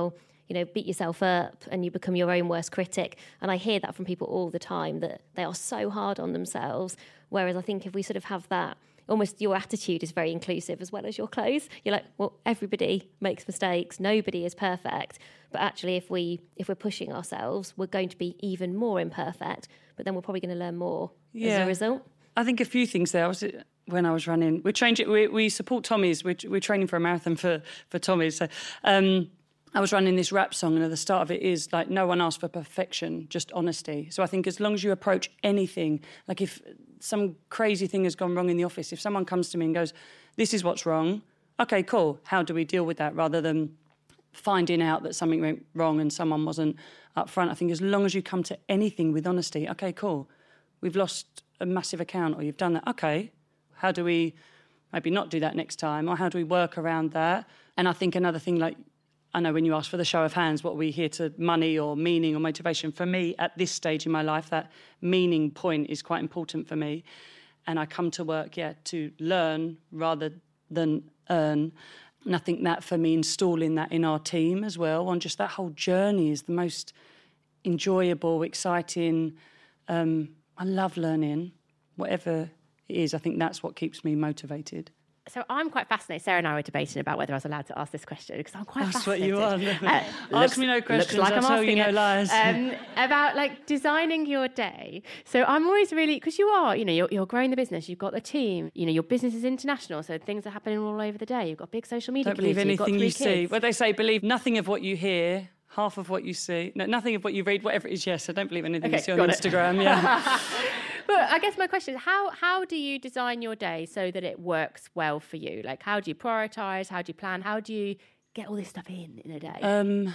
C: you know, beat yourself up and you become your own worst critic. And I hear that from people all the time, that they are so hard on themselves. Whereas I think if we sort of have that, almost your attitude is very inclusive as well as your clothes. You're like, well, everybody makes mistakes. Nobody is perfect. But actually, if, we, if we're pushing ourselves, we're going to be even more imperfect. But then we're probably going to learn more yeah. as a result.
F: I think a few things there. I was, when I was running, we trained, we, we support Tommy's. We're, we're training for a marathon for, for Tommy's. So um, I was running this rap song, and at the start of it is like, no one asked for perfection, just honesty. So I think as long as you approach anything, like if some crazy thing has gone wrong in the office, if someone comes to me and goes, this is what's wrong, okay, cool, how do we deal with that, rather than finding out that something went wrong and someone wasn't up front. I think as long as you come to anything with honesty, okay, cool, we've lost a massive account, or you've done that, okay, how do we maybe not do that next time, or how do we work around that? And I think another thing, like, I know when you ask for the show of hands, what are we here to, money or meaning or motivation? For me, at this stage in my life, that meaning point is quite important for me. And I come to work, yeah, to learn rather than earn. And I think that for me, installing that in our team as well, on just that whole journey is the most enjoyable, exciting. Um, I love learning, whatever it is. I think that's what keeps me motivated.
D: So I'm quite fascinated. Sarah and I were debating about whether I was allowed to ask this question, because I'm quite
F: That's
D: fascinated.
F: That's what you are.
D: Uh,
F: Ask
D: looks,
F: me no questions,
D: like
F: I'll
D: I'm
F: tell you no
D: it.
F: lies.
D: Um, about like designing your day. So I'm always really, because you are, you know, you're, you're growing the business, you've got the team, you know, your business is international, so things are happening all over the day. You've got big social media
F: Don't believe
D: community,
F: anything you
D: you've got three
F: see.
D: kids.
F: What they say, believe nothing of what you hear, half of what you see. No, nothing of what you read, whatever it is, yes. I don't believe anything
D: Okay,
F: you see on
D: got
F: Instagram,
D: it.
F: yeah.
D: But I guess my question is, how how do you design your day so that it works well for you? Like, how do you prioritise? How do you plan? How do you get all this stuff in in a day?
F: Um,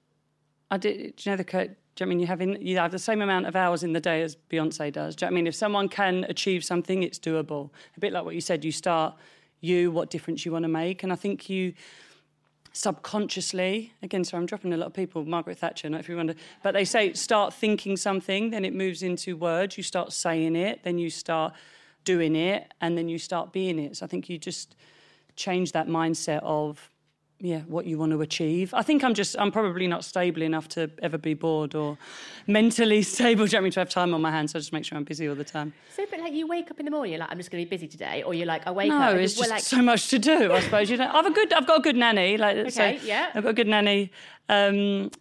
F: I did. Do you know the? Do you know what I mean you have in, you have the same amount of hours in the day as Beyonce does? Do you know what I mean if someone can achieve something, it's doable. A bit like what you said. You start you what difference you want to make, and I think you. Subconsciously, again, so I'm dropping a lot of people, Margaret Thatcher, not if you wonder, but they say start thinking something, then it moves into words, you start saying it, then you start doing it, and then you start being it. So I think you just change that mindset of, yeah, what you want to achieve. I think I'm just, I'm probably not stable enough to ever be bored or mentally stable. Do you want me to have time on my hands? So I just make sure I'm busy all the time.
D: So, but like you wake up in the morning, you're like, I'm just going to be busy today, or you're like, I wake
F: no,
D: up. No,
F: it's just
D: like...
F: so much to do. I suppose you know. I've a good, I've got a good nanny. Like,
D: okay,
F: so
D: yeah.
F: I've got a good nanny. Um,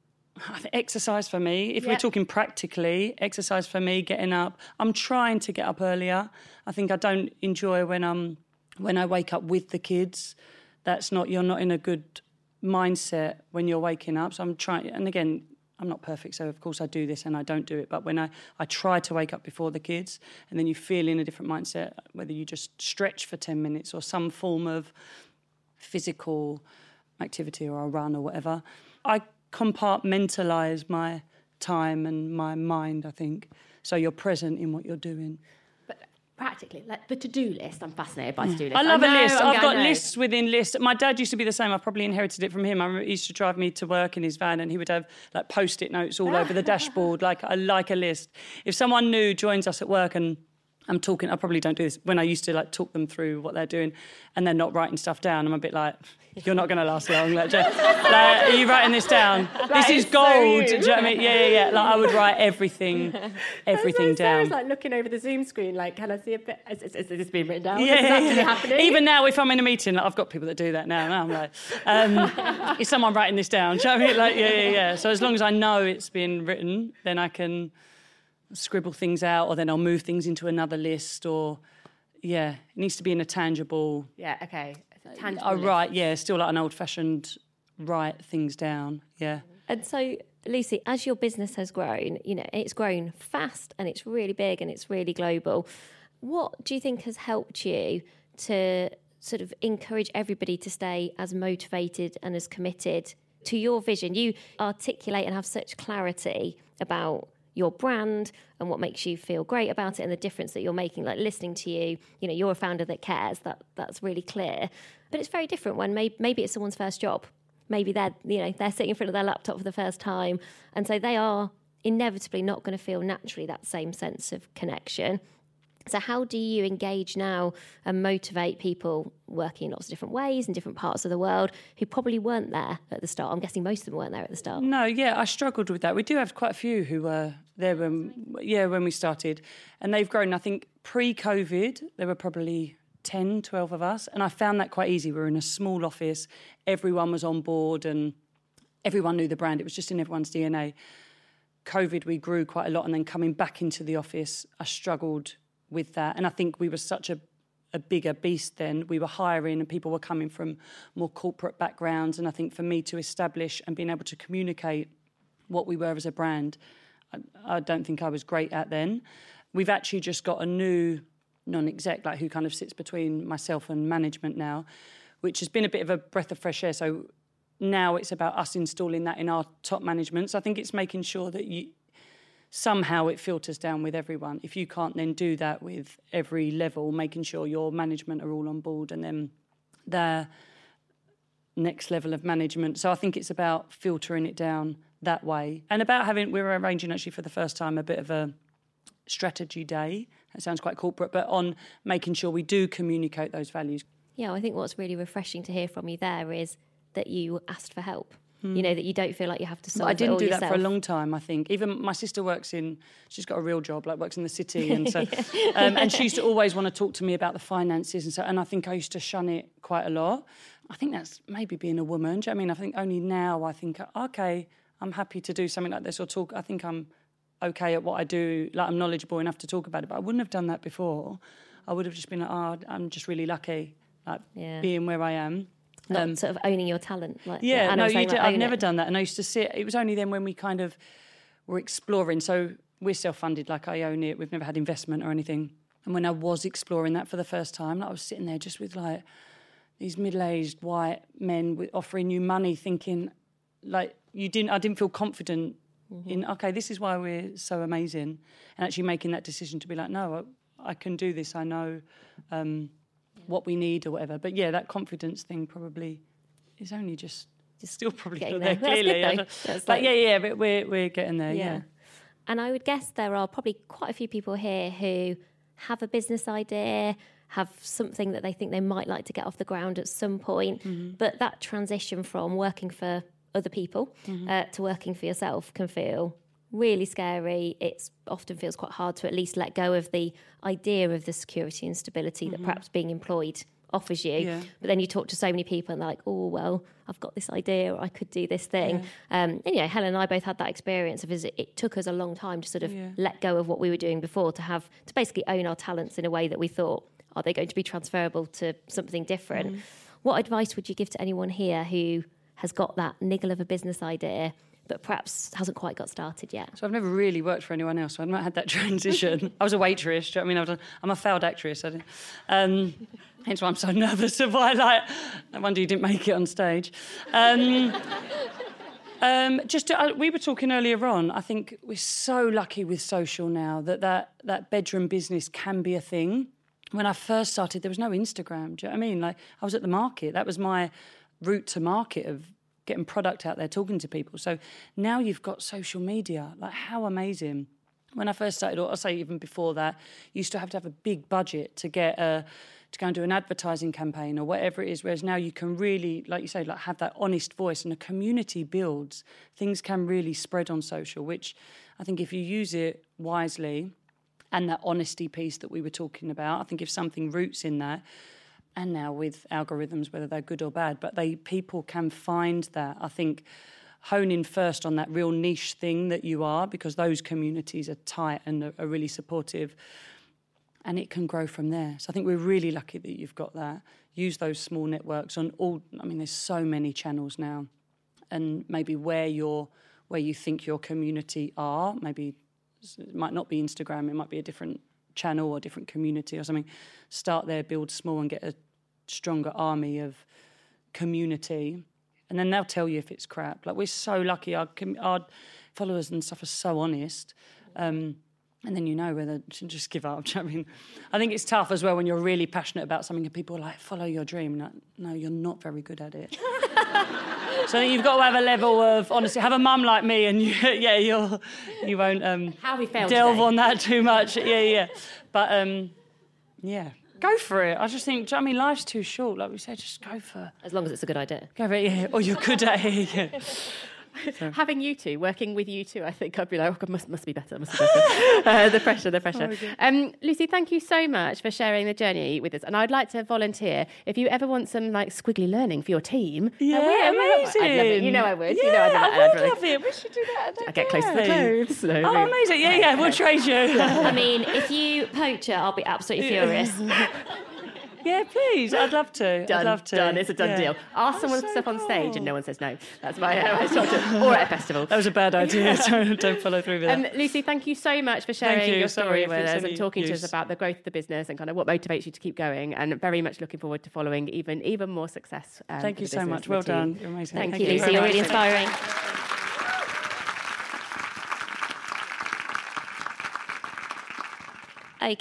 F: I think exercise for me. If
D: yep.
F: we're talking practically, exercise for me. Getting up. I'm trying to get up earlier. I think I don't enjoy when I'm when I wake up with the kids. That's not. You're not in a good mindset when you're waking up. So I'm trying, and again, I'm not perfect, so of course I do this and I don't do it, but when I, I try to wake up before the kids, and then you feel in a different mindset, whether you just stretch for ten minutes or some form of physical activity or a run or whatever. I compartmentalise my time and my mind, I think, so you're present in what you're doing.
D: Practically, like the to-do list. I'm fascinated by to-do lists.
F: I love
D: I
F: a
D: know,
F: list.
D: I'm
F: I've got
D: know.
F: lists within lists. My dad used to be the same. I probably inherited it from him. I remember he used to drive me to work in his van, and he would have like post-it notes all over the dashboard. Like I like a list. If someone new joins us at work and I'm talking, I probably don't do this, when I used to like talk them through what they're doing and they're not writing stuff down, I'm a bit like, you're not going to last long. Like, like, are you writing this down?
D: That
F: this is,
D: is
F: gold.
D: so
F: Do you know what I mean? Yeah, yeah, yeah. Like I would write everything, everything
D: so
F: down.
D: Sarah's like looking over the Zoom screen, like, can I see a bit? Is, is, is this being written down?
F: Yeah,
D: is this actually
F: yeah.
D: happening?
F: Even now, if I'm in a meeting, like, I've got people that do that now. Now I'm like, um, is someone writing this down? Do you know what I mean? Like, yeah, yeah, yeah. So as long as I know it's being written, then I can scribble things out, or then I'll move things into another list, or yeah, it needs to be in a tangible.
D: Yeah, okay. Tangible
F: I
D: list.
F: write, yeah, still like an old-fashioned write things down. Yeah.
C: And so, Lucy, as your business has grown, you know, it's grown fast and it's really big and it's really global. What do you think has helped you to sort of encourage everybody to stay as motivated and as committed to your vision? You articulate and have such clarity about your brand and what makes you feel great about it and the difference that you're making. Like listening to you, you know, you're a founder that cares. That that's really clear. But it's very different when maybe, maybe it's someone's first job. Maybe they're, you know, they're sitting in front of their laptop for the first time, and so they are inevitably not going to feel naturally that same sense of connection. So how do you engage now and motivate people working in lots of different ways in different parts of the world who probably weren't there at the start? I'm guessing most of them weren't there at the start.
F: No, yeah, I struggled with that. We do have quite a few who were there when, yeah, when we started, and they've grown. I think pre-COVID, there were probably ten, twelve of us, and I found that quite easy. We were in a small office, everyone was on board, and everyone knew the brand. It was just in everyone's D N A. COVID, we grew quite a lot, and then coming back into the office, I struggled with that. And I think we were such a, a bigger beast then. We were hiring and people were coming from more corporate backgrounds. And I think for me to establish and being able to communicate what we were as a brand, I, I don't think I was great at then. We've actually just got a new non-exec, like who kind of sits between myself and management now, which has been a bit of a breath of fresh air. So now it's about us installing that in our top management. So I think it's making sure that you somehow it filters down with everyone. If you can't then do that with every level, making sure your management are all on board and then their next level of management. So I think it's about filtering it down that way. And about having, we were arranging actually for the first time a bit of a strategy day. It sounds quite corporate, but on making sure we do communicate those values.
C: Yeah, I think what's really refreshing to hear from you there is that you asked for help. Mm. You know, that you don't feel like you have to solve it all
F: yourself. I didn't do
C: yourself.
F: that for a long time, I think. Even my sister works in, she's got a real job, like works in the city. And so, yeah. um, and she used to always want to talk to me about the finances. And so, and I think I used to shun it quite a lot. I think that's maybe being a woman. Do you know what I mean? I think only now I think, okay, I'm happy to do something like this or talk. I think I'm okay at what I do. Like I'm knowledgeable enough to talk about it. But I wouldn't have done that before. I would have just been like, oh, I'm just really lucky, like yeah. being where I am.
C: Not um, sort of owning your talent. Like,
F: yeah,
C: yeah
F: no, you did, I've never
C: it.
F: done that. And I used to sit, it was only then when we kind of were exploring. So we're self-funded, like I own it. We've never had investment or anything. And when I was exploring that for the first time, like I was sitting there just with like these middle-aged white men with, offering you money thinking like you didn't, I didn't feel confident mm-hmm. in, okay, this is why we're so amazing. And actually making that decision to be like, no, I, I can do this. I know... Um, what we need or whatever. But yeah, that confidence thing probably is only just, just still probably
C: getting
F: there,
C: there.
F: clearly.
C: That's That's
F: but like, yeah, yeah, but we're, we're getting there, yeah. yeah.
C: And I would guess there are probably quite a few people here who have a business idea, have something that they think they might like to get off the ground at some point, mm-hmm. but that transition from working for other people mm-hmm. uh, to working for yourself can feel really scary. It often feels quite hard to at least let go of the idea of the security and stability mm-hmm. that perhaps being employed offers you. Yeah. But then you talk to so many people and they're like, oh, well, I've got this idea or I could do this thing. Yeah. Um, and, you know, Helen and I both had that experience of it, it took us a long time to sort of yeah. let go of what we were doing before to have, to basically own our talents in a way that we thought, are they going to be transferable to something different? Mm. What advice would you give to anyone here who has got that niggle of a business idea but perhaps hasn't quite got started yet?
F: So I've never really worked for anyone else, so I've not had that transition. I was a waitress, do you know what I mean? I was a, I'm a failed actress. I um, hence why I'm so nervous of why, like, I wonder you didn't make it on stage. Um, um, just to, uh, we were talking earlier on, I think we're so lucky with social now that, that that bedroom business can be a thing. When I first started, there was no Instagram, do you know what I mean? Like, I was at the market. That was my route to market of getting product out there, talking to people. So now you've got social media. Like, how amazing. When I first started, or I'll say even before that, you used to have to have a big budget to get a, to go and do an advertising campaign or whatever it is, whereas now you can really, like you say, like have that honest voice and a community builds. Things can really spread on social, which I think if you use it wisely and that honesty piece that we were talking about, I think if something roots in that, and now with algorithms, whether they're good or bad, but they people can find that. I think hone in first on that real niche thing that you are, because those communities are tight and are, are really supportive, and it can grow from there. So I think we're really lucky that you've got that. Use those small networks on all. I mean, there's so many channels now, and maybe where you're, where you think your community are, maybe it might not be Instagram, it might be a different channel or a different community or something. Start there, build small, and get a stronger army of community, and then they'll tell you if it's crap. Like, we're so lucky, our, our followers and stuff are so honest, um, and then you know whether to just give up. I mean, I think it's tough as well when you're really passionate about something and people are like, follow your dream. Like, no, you're not very good at it. So I think you've got to have a level of honesty. Have a mum like me, and you, yeah, you'll you won't um,
D: How we failed
F: delve
D: today.
F: on that too much. Yeah, yeah. But um, Yeah. Go for it. I just think, I mean, life's too short. Like we said, just go for it.
C: As long as it's a good idea.
F: Go for it, yeah. Or you're good at it, yeah.
D: So. Having you two, working with you two, I think I'd be like, oh, God, must, must be better, must be better. uh, the pressure, the pressure. Oh, um, Lucy, thank you so much for sharing the journey with us. And I'd like to volunteer. If you ever want some like squiggly learning for your team.
F: Yeah,
D: uh,
F: amazing.
D: I'd love it. You know I would.
F: Yeah,
D: you know I'd love,
F: I would
D: really...
F: love it. We should do that.
D: I'll get close to the clothes. So
F: oh, amazing. Yeah, yeah, we'll trade you.
C: I mean, if you poach her, I'll be absolutely furious.
F: Yeah, please. I'd love to.
D: Done,
F: I'd love to.
D: Done. It's a done
F: yeah.
D: deal. Ask someone to step on stage and no one says no. That's my, uh, my structure. Or at a festival.
F: That was a bad idea. So don't follow through with that.
D: Um, Lucy, thank you so much for sharing
F: you.
D: your story
F: Sorry
D: with us and talking
F: use.
D: to us about the growth of the business and kind of what motivates you to keep going. And very much looking forward to following even even more success. Um,
F: thank you so much. Well done. You're amazing.
C: Thank,
F: thank
C: you,
F: you,
C: Lucy. You're really inspiring. Okay.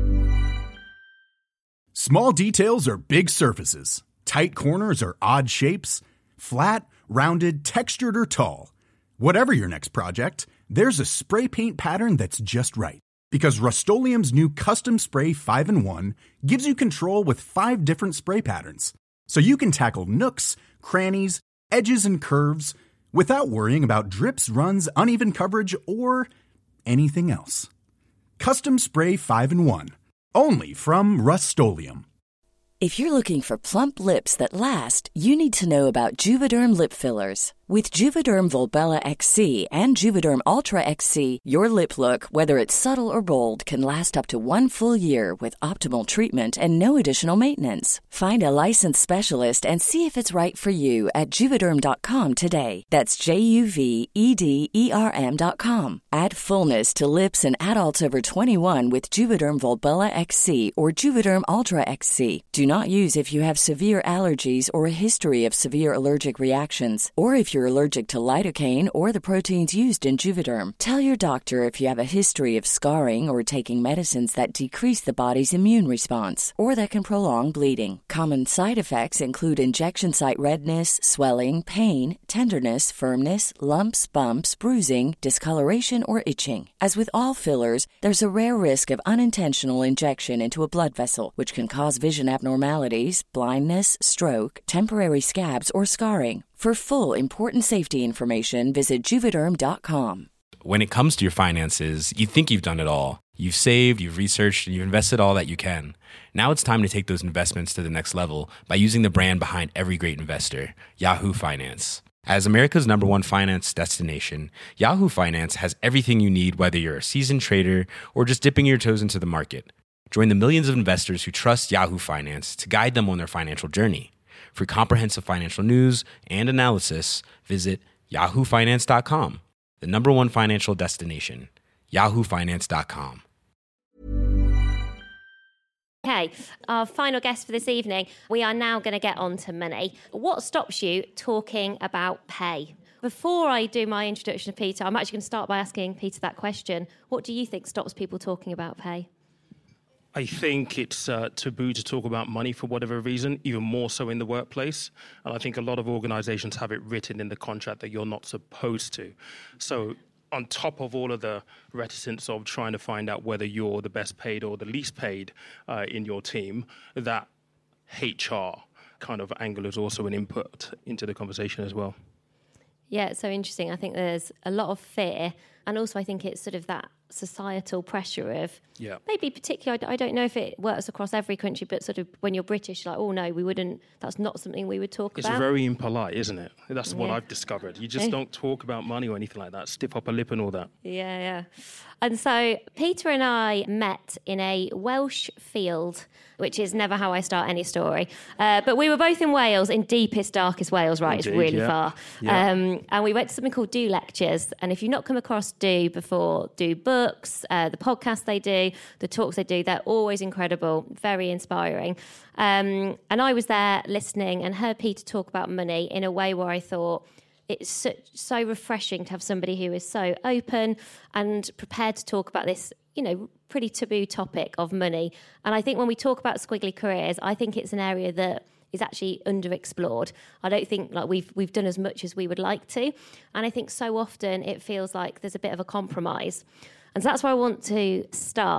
G: Small details are big surfaces. Tight corners are odd shapes. Flat, rounded, textured, or tall. Whatever your next project, there's a spray paint pattern that's just right. Because Rust-Oleum's new Custom Spray five in one gives you control with five different spray patterns. So you can tackle nooks, crannies, edges, and curves without worrying about drips, runs, uneven coverage, or anything else. Custom Spray five in one. Only from Rust-Oleum.
H: If you're looking for plump lips that last, you need to know about Juvederm lip fillers. With Juvederm Volbella X C and Juvederm Ultra X C, your lip look, whether it's subtle or bold, can last up to one full year with optimal treatment and no additional maintenance. Find a licensed specialist and see if it's right for you at Juvederm dot com today. That's J U V E D E R M dot com. Add fullness to lips in adults over twenty-one with Juvederm Volbella X C or Juvederm Ultra X C. Do not use if you have severe allergies or a history of severe allergic reactions, or if you're allergic to lidocaine or the proteins used in Juvederm. Tell your doctor if you have a history of scarring or taking medicines that decrease the body's immune response or that can prolong bleeding. Common side effects include injection site redness, swelling, pain, tenderness, firmness, lumps, bumps, bruising, discoloration, or itching. As with all fillers, there's a rare risk of unintentional injection into a blood vessel, which can cause vision abnormalities, blindness, stroke, temporary scabs, or scarring. For full, important safety information, visit Juvederm dot com.
B: When it comes to your finances, you think you've done it all. You've saved, you've researched, and you've invested all that you can. Now it's time to take those investments to the next level by using the brand behind every great investor, Yahoo Finance. As America's number one finance destination, Yahoo Finance has everything you need, whether you're a seasoned trader or just dipping your toes into the market. Join the millions of investors who trust Yahoo Finance to guide them on their financial journey. For comprehensive financial news and analysis, visit yahoo finance dot com, the number one financial destination, yahoo finance dot com.
C: Okay, our final guest for this evening, we are now going to get on to money. What stops you talking about pay? Before I do my introduction to Peter, I'm actually going to start by asking Peter that question. What do you think stops people talking about pay?
I: I think it's uh, taboo to talk about money for whatever reason, even more so in the workplace. And I think a lot of organizations have it written in the contract that you're not supposed to. So on top of all of the reticence of trying to find out whether you're the best paid or the least paid uh, in your team, that H R kind of angle is also an input into the conversation as well.
C: Yeah, it's so interesting. I think there's a lot of fear. And also I think it's sort of that societal pressure of
I: yeah.
C: maybe particularly, I don't know if it works across every country, but sort of when you're British, like, oh no, we wouldn't, that's not something we would talk
I: it's
C: about.
I: It's very impolite, isn't it? That's what
C: yeah.
I: I've discovered. You just don't talk about money or anything like that. Stiff upper lip and all that.
C: Yeah, yeah. And so Peter and I met in a Welsh field, which is never how I start any story. Uh, but we were both in Wales, in deepest, darkest Wales, right?
I: Indeed,
C: it's really
I: yeah.
C: far.
I: Yeah.
C: Um, and we went to something called Do Lectures. And if you've not come across Do before, Do Books, uh, the podcast they do, the talks they do, they're always incredible, very inspiring. Um, and I was there listening and heard Peter talk about money in a way where I thought, it's so, so refreshing to have somebody who is so open and prepared to talk about this, you know, pretty taboo topic of money. And I think when we talk about squiggly careers, I think it's an area that is actually underexplored. I don't think like we've we've done as much as we would like to. And I think so often it feels like there's a bit of a compromise. And so that's where I want to start.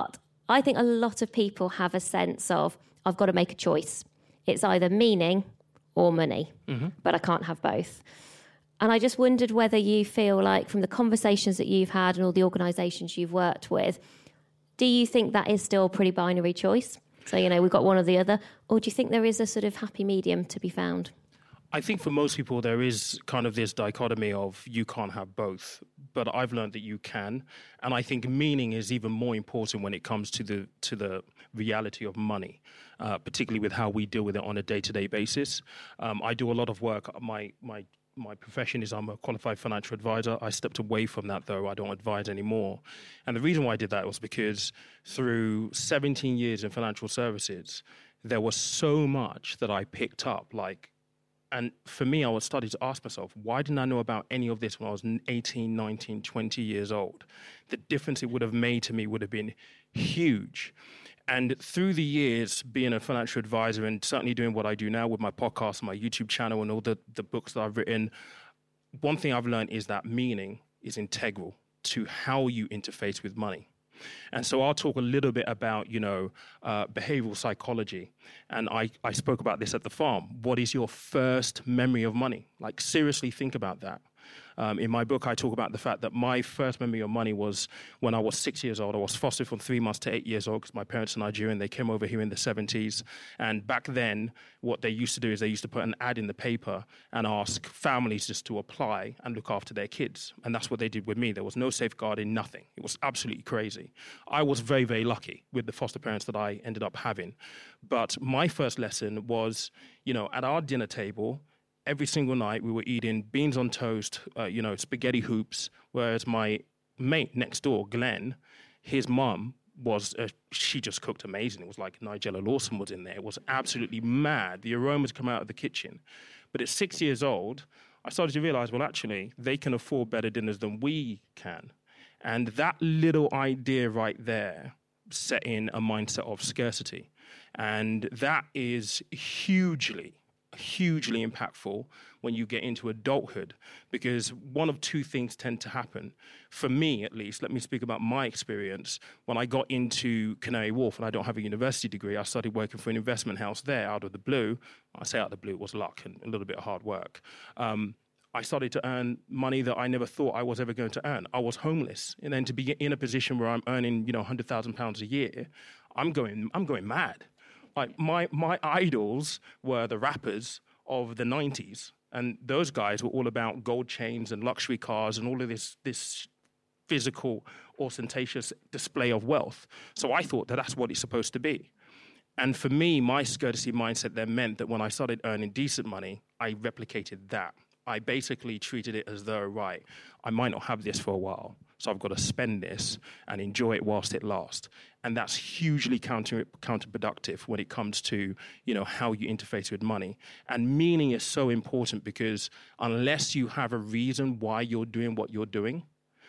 C: I think a lot of people have a sense of, I've got to make a choice. It's either meaning or money, mm-hmm. but I can't have both. And I just wondered whether you feel like, from the conversations that you've had and all the organisations you've worked with, do you think that is still a pretty binary choice? So, you know, we've got one or the other. Or do you think there is a sort of happy medium to be found?
I: I think for most people, there is kind of this dichotomy of you can't have both. But I've learned that you can. And I think meaning is even more important when it comes to the to the reality of money, uh, particularly with how we deal with it on a day-to-day basis. Um, I do a lot of work. My my My profession is I'm a qualified financial advisor. I stepped away from that, though. I don't advise anymore. And the reason why I did that was because through seventeen years in financial services, there was so much that I picked up. Like, and for me, I was starting to ask myself, why didn't I know about any of this when I was eighteen, nineteen, twenty years old? The difference it would have made to me would have been huge. And through the years, being a financial advisor and certainly doing what I do now with my podcast, my YouTube channel, and all the, the books that I've written, one thing I've learned is that meaning is integral to how you interface with money. And so I'll talk a little bit about, you know, uh, behavioral psychology. And I, I spoke about this at the farm. What is your first memory of money? Like, seriously think about that. Um, in my book, I talk about the fact that my first memory of money was when I was six years old. I was fostered from three months to eight years old because my parents are Nigerian. They came over here in the seventies. And back then, what they used to do is they used to put an ad in the paper and ask families just to apply and look after their kids. And that's what they did with me. There was no safeguarding, nothing. It was absolutely crazy. I was very, very lucky with the foster parents that I ended up having. But my first lesson was, you know, at our dinner table, every single night we were eating beans on toast, uh, you know, spaghetti hoops, whereas my mate next door, Glenn, his mum was, uh, she just cooked amazing. It was like Nigella Lawson was in there. It was absolutely mad. The aromas come out of the kitchen. But at six years old, I started to realize, well, actually, they can afford better dinners than we can. And that little idea right there set in a mindset of scarcity. And that is hugely hugely impactful when you get into adulthood, because one of two things tend to happen. For me, at least, let me speak about my experience. When I got into Canary Wharf, and I don't have a university degree, I started working for an investment house there out of the blue. I say out of the blue, it was luck and a little bit of hard work. Um, I started to earn money that I never thought I was ever going to earn. I was homeless. And then to be in a position where I'm earning, you know, one hundred thousand pounds a year, I'm going, I'm going mad. Like my my idols were the rappers of the nineties, and those guys were all about gold chains and luxury cars and all of this this physical, ostentatious display of wealth. So I thought that that's what it's supposed to be. And for me, my scarcity mindset then meant that when I started earning decent money, I replicated that. I basically treated it as though, right, I might not have this for a while, so I've got to spend this and enjoy it whilst it lasts. And that's hugely counter counterproductive when it comes to, you know, how you interface with money. And meaning is so important because unless you have a reason why you're doing what you're doing,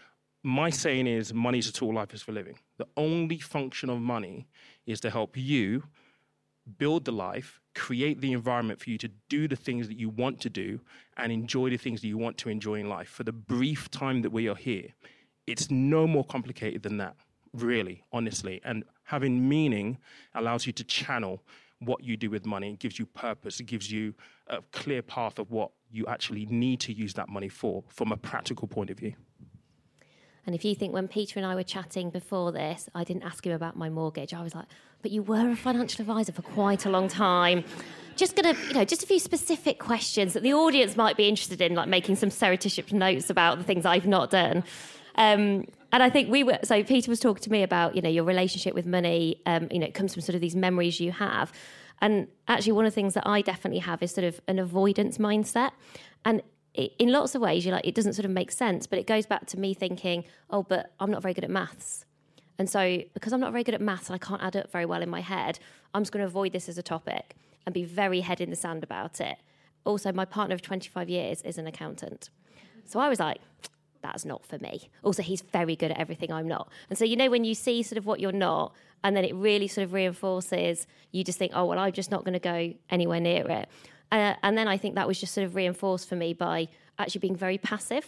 I: my saying is money is a tool, life is for living. The only function of money is to help you build the life, create the environment for you to do the things that you want to do and enjoy the things that you want to enjoy in life for the brief time that we are here. It's no more complicated than that, really, honestly. And having meaning allows you to channel what you do with money. It gives you purpose. It gives you a clear path of what you actually need to use that money for from a practical point of view.
C: And if you think when Peter and I were chatting before this, I didn't ask him about my mortgage. I was like, but you were a financial advisor for quite a long time. Just gonna, you know, just a few specific questions that the audience might be interested in, like making some surreptitious notes about the things I've not done. Um, and I think we were, so Peter was talking to me about, you know, your relationship with money. Um, you know, it comes from sort of these memories you have. And actually one of the things that I definitely have is sort of an avoidance mindset. And in lots of ways, you're like, it doesn't sort of make sense, but it goes back to me thinking, oh, but I'm not very good at maths. And so because I'm not very good at maths and I can't add up very well in my head, I'm just going to avoid this as a topic and be very head in the sand about it. Also, my partner of twenty-five years is an accountant. So I was like, that's not for me. Also, he's very good at everything I'm not. And so, you know, when you see sort of what you're not, and then it really sort of reinforces, you just think, oh, well, I'm just not going to go anywhere near it. Uh, and then I think that was just sort of reinforced for me by actually being very passive.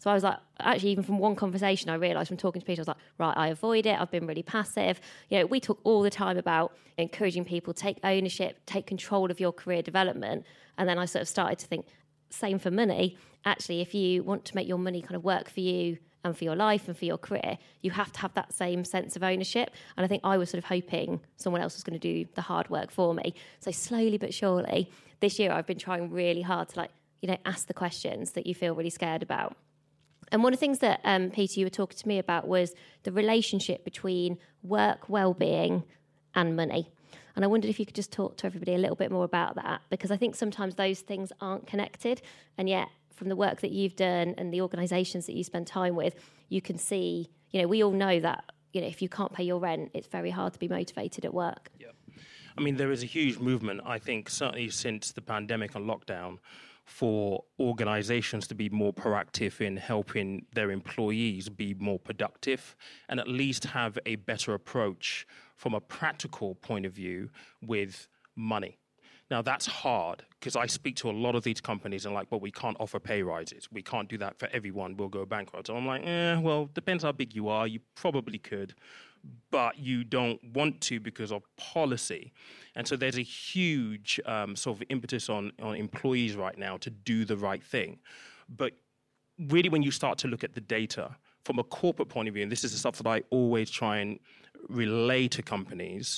C: So I was like, actually, even from one conversation, I realised from talking to Peter, I was like, right, I avoid it. I've been really passive. You know, we talk all the time about encouraging people to take ownership, take control of your career development. And then I sort of started to think, same for money. Actually, if you want to make your money kind of work for you and for your life and for your career, you have to have that same sense of ownership. And I think I was sort of hoping someone else was going to do the hard work for me. So slowly but surely, this year I've been trying really hard to, like, you know, ask the questions that you feel really scared about. And one of the things that, um, Peter, you were talking to me about was the relationship between work, well-being and money. And I wondered if you could just talk to everybody a little bit more about that, because I think sometimes those things aren't connected. And yet, from the work that you've done and the organisations that you spend time with, you can see, you know, we all know that, you know, if you can't pay your rent, it's very hard to be motivated at work.
I: Yeah. I mean, there is a huge movement, I think, certainly since the pandemic and lockdown, for organizations to be more proactive in helping their employees be more productive and at least have a better approach from a practical point of view with money. Now, that's hard because I speak to a lot of these companies and like, well, we can't offer pay rises. We can't do that for everyone. We'll go bankrupt. And I'm like, eh, well, depends how big you are. You probably could, but you don't want to because of policy. And so there's a huge um, sort of impetus on, on employees right now to do the right thing. But really, when you start to look at the data from a corporate point of view, and this is the stuff that I always try and relay to companies,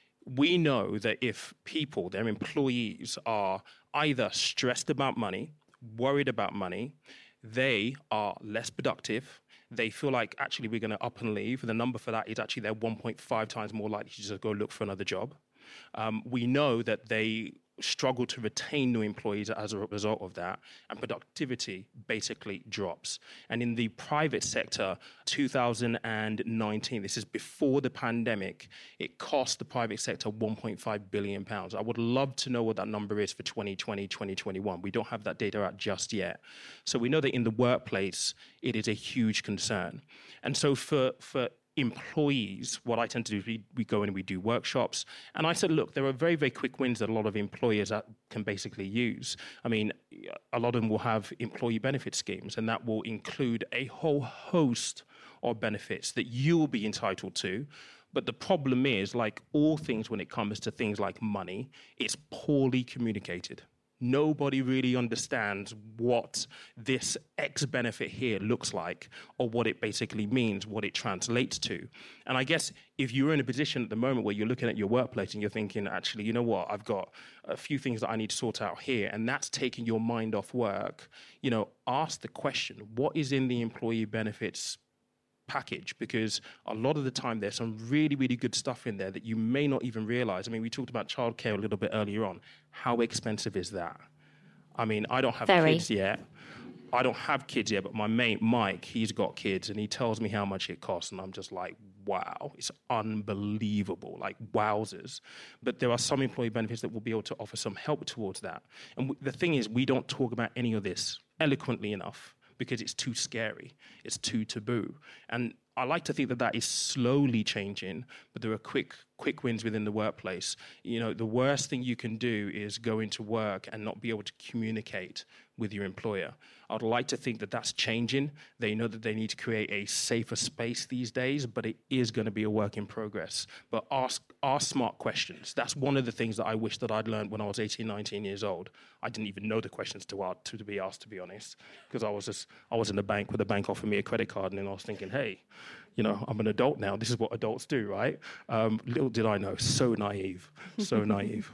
I: we know that if people, their employees, are either stressed about money, worried about money, they are less productive. They feel like, actually, we're going to up and leave. The number for that is actually they're one point five times more likely to just go look for another job. Um, we know that they struggle to retain new employees as a result of that, and productivity basically drops. And in the private sector, two thousand nineteen, this is before the pandemic, it cost the private sector one point five billion pounds. I would love to know what that number is for twenty twenty, twenty twenty-one. We don't have that data out just yet. So we know that in the workplace, it is a huge concern. And so for, for employees, what I tend to do is we, we go in and we do workshops. And I said, look, there are very, very quick wins that a lot of employers can basically use. I mean, a lot of them will have employee benefit schemes, and that will include a whole host of benefits that you will be entitled to. But the problem is, like all things when it comes to things like money, it's poorly communicated. Nobody really understands what this X benefit here looks like or what it basically means, what it translates to. And I guess if you're in a position at the moment where you're looking at your workplace and you're thinking, actually, you know what, I've got a few things that I need to sort out here, and that's taking your mind off work, you know, ask the question, what is in the employee benefits package? Because a lot of the time there's some really, really good stuff in there that you may not even realize. I mean, we talked about childcare a little bit earlier on. How expensive is that? I mean, I don't have
C: Very.
I: kids yet. I don't have kids yet, but my mate, Mike, he's got kids, and he tells me how much it costs, and I'm just like, wow, it's unbelievable, like wowzers. But there are some employee benefits that will be able to offer some help towards that. And w- the thing is, we don't talk about any of this eloquently enough, because it's too scary, it's too taboo. And I like to think that that is slowly changing, but there are quick quick wins within the workplace. You know, the worst thing you can do is go into work and not be able to communicate with your employer. I'd like to think that that's changing. They know that they need to create a safer space these days, but it is going to be a work in progress. But ask, ask smart questions. That's one of the things that I wish that I'd learned when I was eighteen, nineteen years old. I didn't even know the questions to, uh, to, to be asked, to be honest, because I was just, I was in the bank where the bank offered me a credit card, and then I was thinking, hey, you know, I'm an adult now. This is what adults do, right? Um, little did I know, so naive, so naive.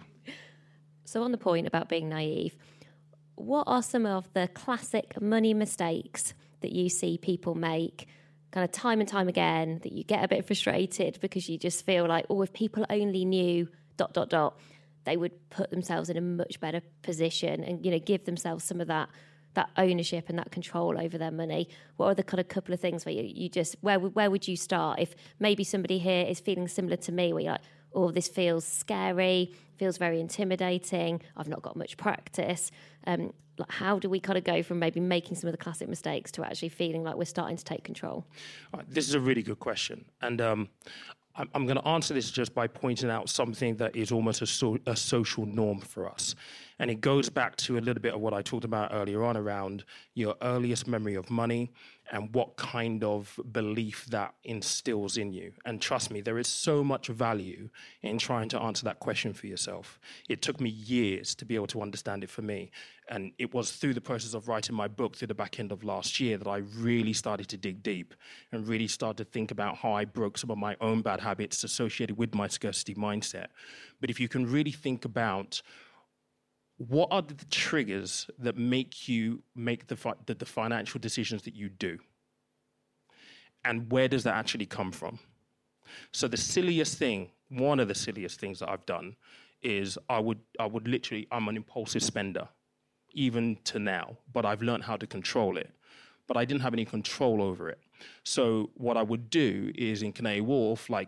C: So on the point about being naive, what are some of the classic money mistakes that you see people make kind of time and time again, that you get a bit frustrated because you just feel like, oh, if people only knew dot, dot, dot, they would put themselves in a much better position and, you know, give themselves some of that that ownership and that control over their money? What are the kind of couple of things where you, you just, where where would you start if maybe somebody here is feeling similar to me, where you're like, oh, this feels scary, feels very intimidating, I've not got much practice. Um, like how do we kind of go from maybe making some of the classic mistakes to actually feeling like we're starting to take control?
I: Uh, this is a really good question. And um, I'm, I'm going to answer this just by pointing out something that is almost a, so, a social norm for us. And it goes back to a little bit of what I talked about earlier on around your earliest memory of money and what kind of belief that instills in you. And trust me, there is so much value in trying to answer that question for yourself. It took me years to be able to understand it for me. And it was through the process of writing my book through the back end of last year that I really started to dig deep and really started to think about how I broke some of my own bad habits associated with my scarcity mindset. But if you can really think about what are the triggers that make you make the, fi- the, the financial decisions that you do? And where does that actually come from? So the silliest thing, one of the silliest things that I've done is I would, I would literally, I'm an impulsive spender, even to now, but I've learned how to control it. But I didn't have any control over it. So what I would do is in Canary Wharf, like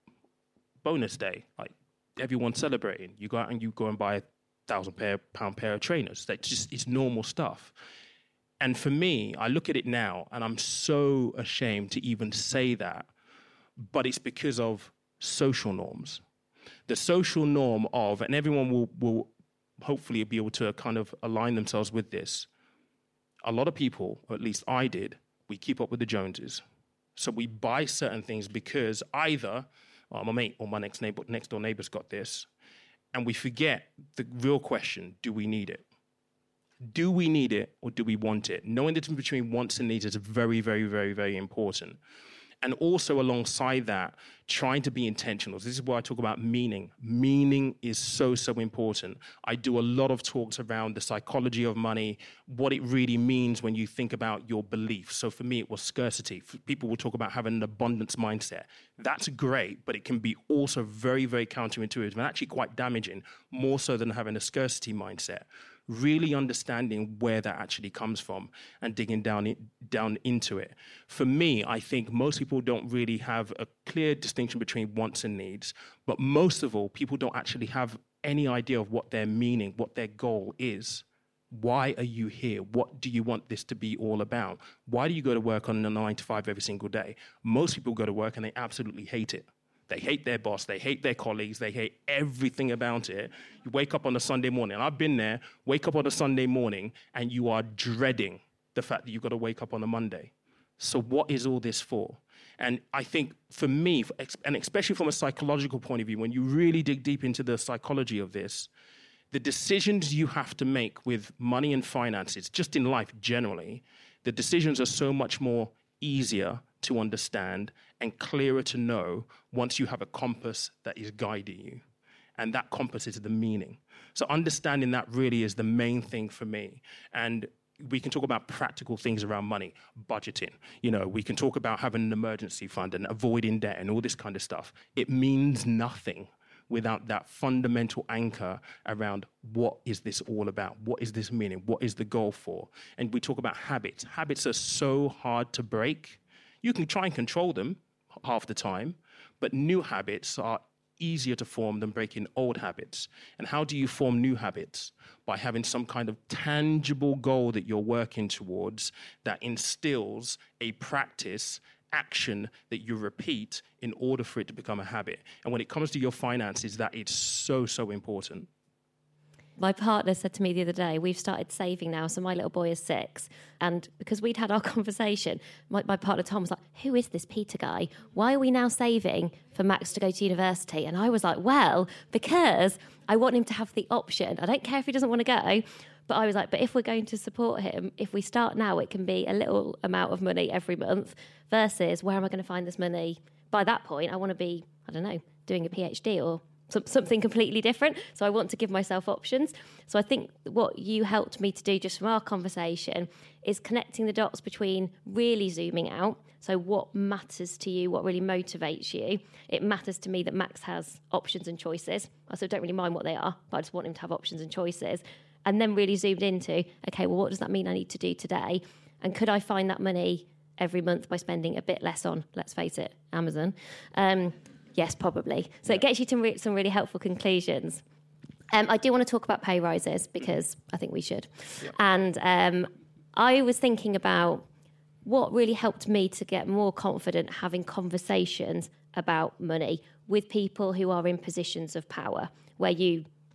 I: bonus day, like everyone's celebrating. You go out and you go and buy a thousand pair, pound pair of trainers. That just, it's normal stuff. And for me, I look at it now and I'm so ashamed to even say that, but it's because of social norms. The social norm of, and everyone will, will hopefully be able to kind of align themselves with this. A lot of people, or at least I did, we keep up with the Joneses. So we buy certain things because either oh, my mate or my next neighbor, next door neighbor's got this, and we forget the real question, do we need it? Do we need it or do we want it? Knowing the difference between wants and needs is very, very, very, very important. And also alongside that, trying to be intentional. This is why I talk about meaning. Meaning is so, so important. I do a lot of talks around the psychology of money, what it really means when you think about your beliefs. So for me, it was scarcity. People will talk about having an abundance mindset. That's great, but it can be also very, very counterintuitive and actually quite damaging, more so than having a scarcity mindset. Really understanding where that actually comes from and digging down in, down into it. For me, I think most people don't really have a clear distinction between wants and needs, but most of all, people don't actually have any idea of what their meaning, what their goal is. Why are you here? What do you want this to be all about? Why do you go to work on a nine to five every single day? Most people go to work and they absolutely hate it. They hate their boss, they hate their colleagues, they hate everything about it. You wake up on a Sunday morning, and I've been there, wake up on a Sunday morning, and you are dreading the fact that you've got to wake up on a Monday. So what is all this for? And I think for me, and especially from a psychological point of view, when you really dig deep into the psychology of this, the decisions you have to make with money and finances, just in life generally, the decisions are so much more easier to understand and clearer to know once you have a compass that is guiding you. And that compass is the meaning. So understanding that really is the main thing for me. And we can talk about practical things around money, budgeting. You know, we can talk about having an emergency fund and avoiding debt and all this kind of stuff. It means nothing without that fundamental anchor around what is this all about? What is this meaning? What is the goal for? And we talk about habits. Habits are so hard to break. You can try and control them half the time, but new habits are easier to form than breaking old habits. And how do you form new habits? By having some kind of tangible goal that you're working towards that instills a practice, action that you repeat in order for it to become a habit. And when it comes to your finances, that is so, so important.
C: My partner said to me the other day, we've started saving now, so my little boy is six. And because we'd had our conversation, my, my partner Tom was like, who is this Peter guy? Why are we now saving for Max to go to university? And I was like, well, because I want him to have the option. I don't care if he doesn't want to go. But I was like, but if we're going to support him, if we start now, it can be a little amount of money every month versus where am I going to find this money? By that point, I want to be, I don't know, doing a PhD or something completely different. So I want to give myself options. So I think what you helped me to do just from our conversation is connecting the dots between really zooming out. So what matters to you, what really motivates you. It matters to me that Max has options and choices. I sort of don't really mind what they are, but I just want him to have options and choices. And then really zoomed into, okay, well, what does that mean I need to do today? And could I find that money every month by spending a bit less on, let's face it, Amazon? Um, Yes, probably. So it gets you to re- some really helpful conclusions. Um, I do want to talk about pay rises because I think we should. Yep. And um, I was thinking about what really helped me to get more confident having conversations about money with people who are in positions of power, where you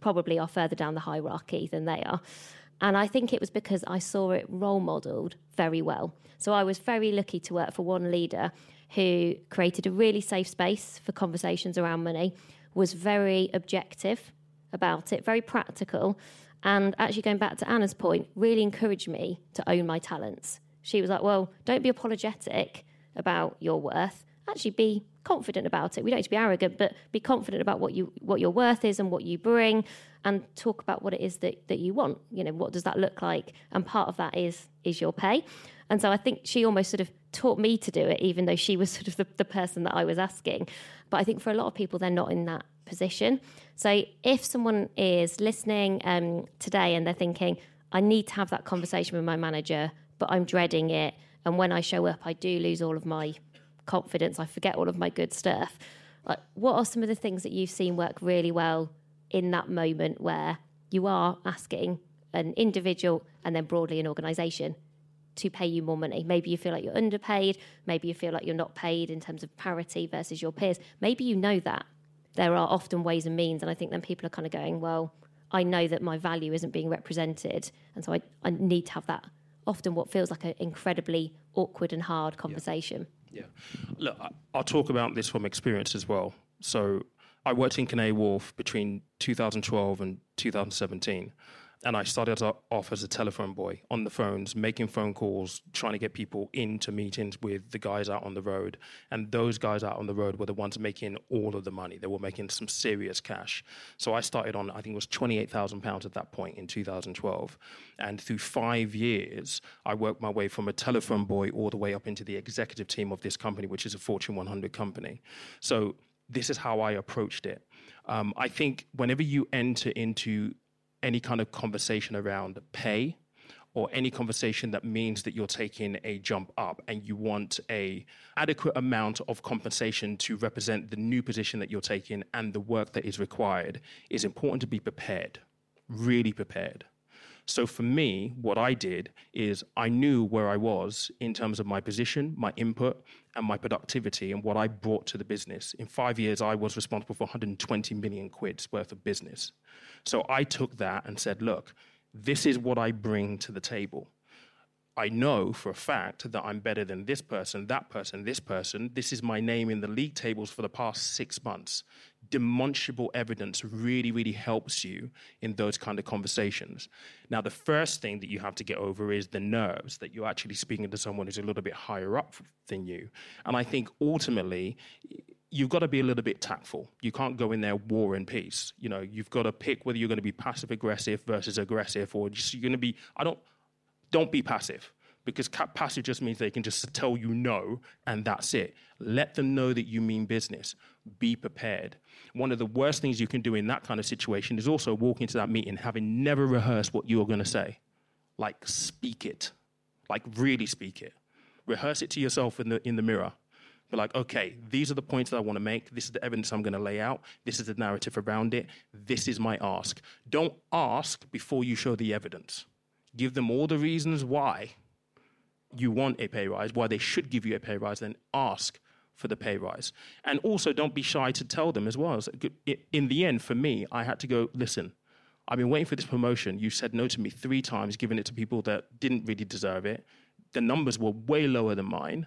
C: probably are further down the hierarchy than they are. And I think it was because I saw it role modelled very well. So I was very lucky to work for one leader who created a really safe space for conversations around money, was very objective about it, very practical, and actually going back to Anna's point, really encouraged me to own my talents. She was like, well, don't be apologetic about your worth. Actually be confident about it. We don't need to be arrogant, but be confident about what you what your worth is and what you bring, and talk about what it is that, that you want. You know, what does that look like? And part of that is is your pay. And so I think she almost sort of taught me to do it, even though she was sort of the, the person that I was asking. But I think for a lot of people, they're not in that position. So if someone is listening um, today and they're thinking, I need to have that conversation with my manager, but I'm dreading it, and when I show up, I do lose all of my confidence, I forget all of my good stuff. Like, what are some of the things that you've seen work really well in that moment where you are asking an individual and then broadly an organisation to pay you more money? Maybe you feel like you're underpaid, maybe you feel like you're not paid in terms of parity versus your peers. Maybe you know that. There are often ways and means, and I think then people are kind of going, well, I know that my value isn't being represented, and so I, I need to have that often what feels like an incredibly awkward and hard conversation.
I: Yeah. yeah. Look, I'll talk about this from experience as well. So I worked in Canary Wharf between two thousand twelve and two thousand seventeen. And I started off as a telephone boy on the phones, making phone calls, trying to get people into meetings with the guys out on the road. And those guys out on the road were the ones making all of the money. They were making some serious cash. So I started on, I think it was twenty-eight thousand pounds at that point in two thousand twelve. And through five years, I worked my way from a telephone boy all the way up into the executive team of this company, which is a Fortune one hundred company. So this is how I approached it. Um, I think whenever you enter into any kind of conversation around pay or any conversation that means that you're taking a jump up and you want a adequate amount of compensation to represent the new position that you're taking and the work that is required, it's important to be prepared, really prepared. So for me, what I did is I knew where I was in terms of my position, my input, and my productivity and what I brought to the business. In five years, I was responsible for one hundred twenty million quid's worth of business. So I took that and said, look, this is what I bring to the table. I know for a fact that I'm better than this person, that person, this person. This is my name in the league tables for the past six months. Demonstrable evidence really, really helps you in those kind of conversations. Now, the first thing that you have to get over is the nerves that you're actually speaking to someone who's a little bit higher up than you. And I think ultimately, you've got to be a little bit tactful. You can't go in there war and peace. You know, you've got to pick whether you're going to be passive aggressive versus aggressive, or just you're going to be, I don't, Don't be passive, because passive just means they can just tell you no, and that's it. Let them know that you mean business. Be prepared. One of the worst things you can do in that kind of situation is also walk into that meeting having never rehearsed what you're going to say. Like, speak it. Like, really speak it. Rehearse it to yourself in the in the mirror. Be like, okay, these are the points that I want to make. This is the evidence I'm going to lay out. This is the narrative around it. This is my ask. Don't ask before you show the evidence. Give them all the reasons why you want a pay rise, why they should give you a pay rise, then ask for the pay rise. And also don't be shy to tell them as well. In the end, for me, I had to go, listen, I've been waiting for this promotion. You said no to me three times, giving it to people that didn't really deserve it. The numbers were way lower than mine.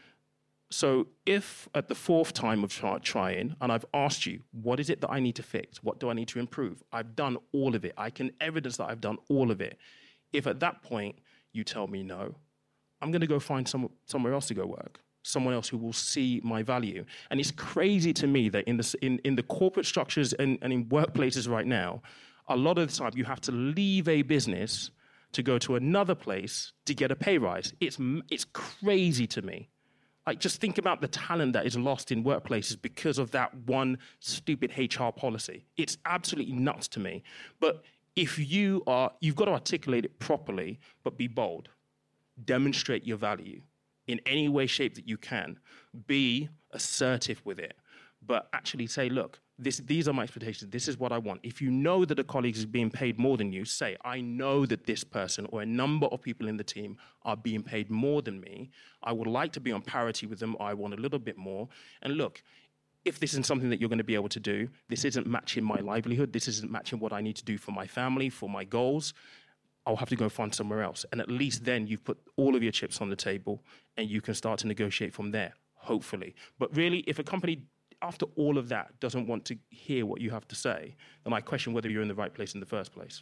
I: So if at the fourth time of try, trying, and I've asked you, what is it that I need to fix? What do I need to improve? I've done all of it. I can evidence that I've done all of it. If at that point you tell me no, I'm going to go find some, somewhere else to go work, someone else who will see my value. And it's crazy to me that in the, in, in the corporate structures and, and in workplaces right now, a lot of the time you have to leave a business to go to another place to get a pay rise. It's, it's crazy to me. Like, just think about the talent that is lost in workplaces because of that one stupid H R policy. It's absolutely nuts to me. But if you are, you've got to articulate it properly, but be bold. Demonstrate your value in any way, shape that you can. Be assertive with it, but actually say, look, this, these are my expectations. This is what I want. If you know that a colleague is being paid more than you, say, I know that this person or a number of people in the team are being paid more than me. I would like to be on parity with them. I want a little bit more. And look, if this isn't something that you're going to be able to do, this isn't matching my livelihood, this isn't matching what I need to do for my family, for my goals, I'll have to go find somewhere else. And at least then you've put all of your chips on the table and you can start to negotiate from there, hopefully. But really, if a company, after all of that, doesn't want to hear what you have to say, then I question whether you're in the right place in the first place.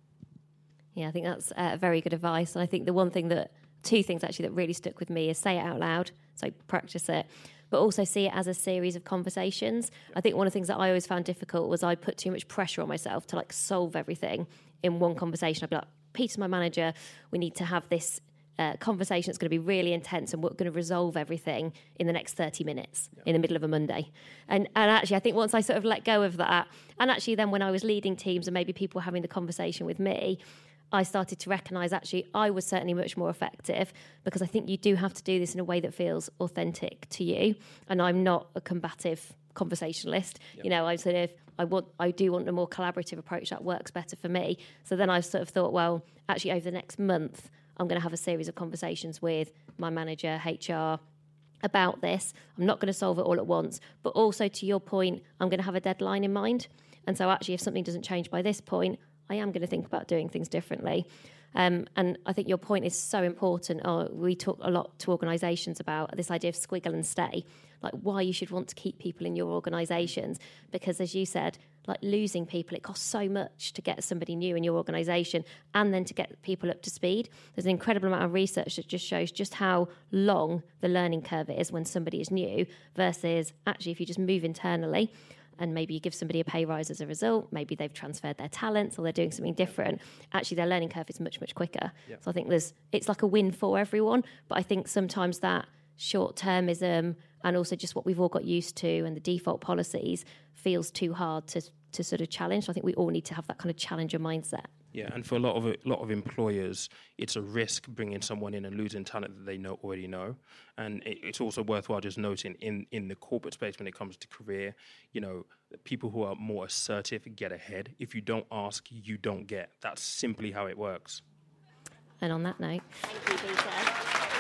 C: Yeah, I think that's uh, very good advice. And I think the one thing that, two things actually that really stuck with me is say it out loud, so practice it, but also see it as a series of conversations. I think one of the things that I always found difficult was I put too much pressure on myself to like solve everything in one conversation. I'd be like, Peter's my manager, we need to have this uh, conversation that's going to be really intense and we're going to resolve everything in the next thirty minutes yeah. in the middle of a Monday. And, and actually, I think once I sort of let go of that, and actually then when I was leading teams and maybe people were having the conversation with me, I started to recognise actually I was certainly much more effective, because I think you do have to do this in a way that feels authentic to you. And I'm not a combative conversationalist. Yep. You know, I sort of, I want, I do want a more collaborative approach that works better for me. So then I sort of thought, well, actually over the next month, I'm going to have a series of conversations with my manager, H R, about this. I'm not going to solve it all at once, but also to your point, I'm going to have a deadline in mind. And so actually if something doesn't change by this point, I am going to think about doing things differently. Um, and I think your point is so important. Oh, we talk a lot to organisations about this idea of squiggle and stay, like why you should want to keep people in your organisations. Because as you said, like losing people, it costs so much to get somebody new in your organisation and then to get people up to speed. There's an incredible amount of research that just shows just how long the learning curve is when somebody is new versus actually if you just move internally, and maybe you give somebody a pay rise as a result, maybe they've transferred their talents or they're doing something different, actually their learning curve is much, much quicker. Yep. So I think there's it's like a win for everyone, but I think sometimes that short-termism and also just what we've all got used to and the default policies feels too hard to to sort of challenge. So I think we all need to have that kind of challenger mindset.
I: Yeah, and for a lot of a lot of employers, it's a risk bringing someone in and losing talent that they know already know. And it, it's also worthwhile just noting in, in the corporate space when it comes to career, you know, people who are more assertive get ahead. If you don't ask, you don't get. That's simply how it works.
C: And on that note,
D: thank you, Peter.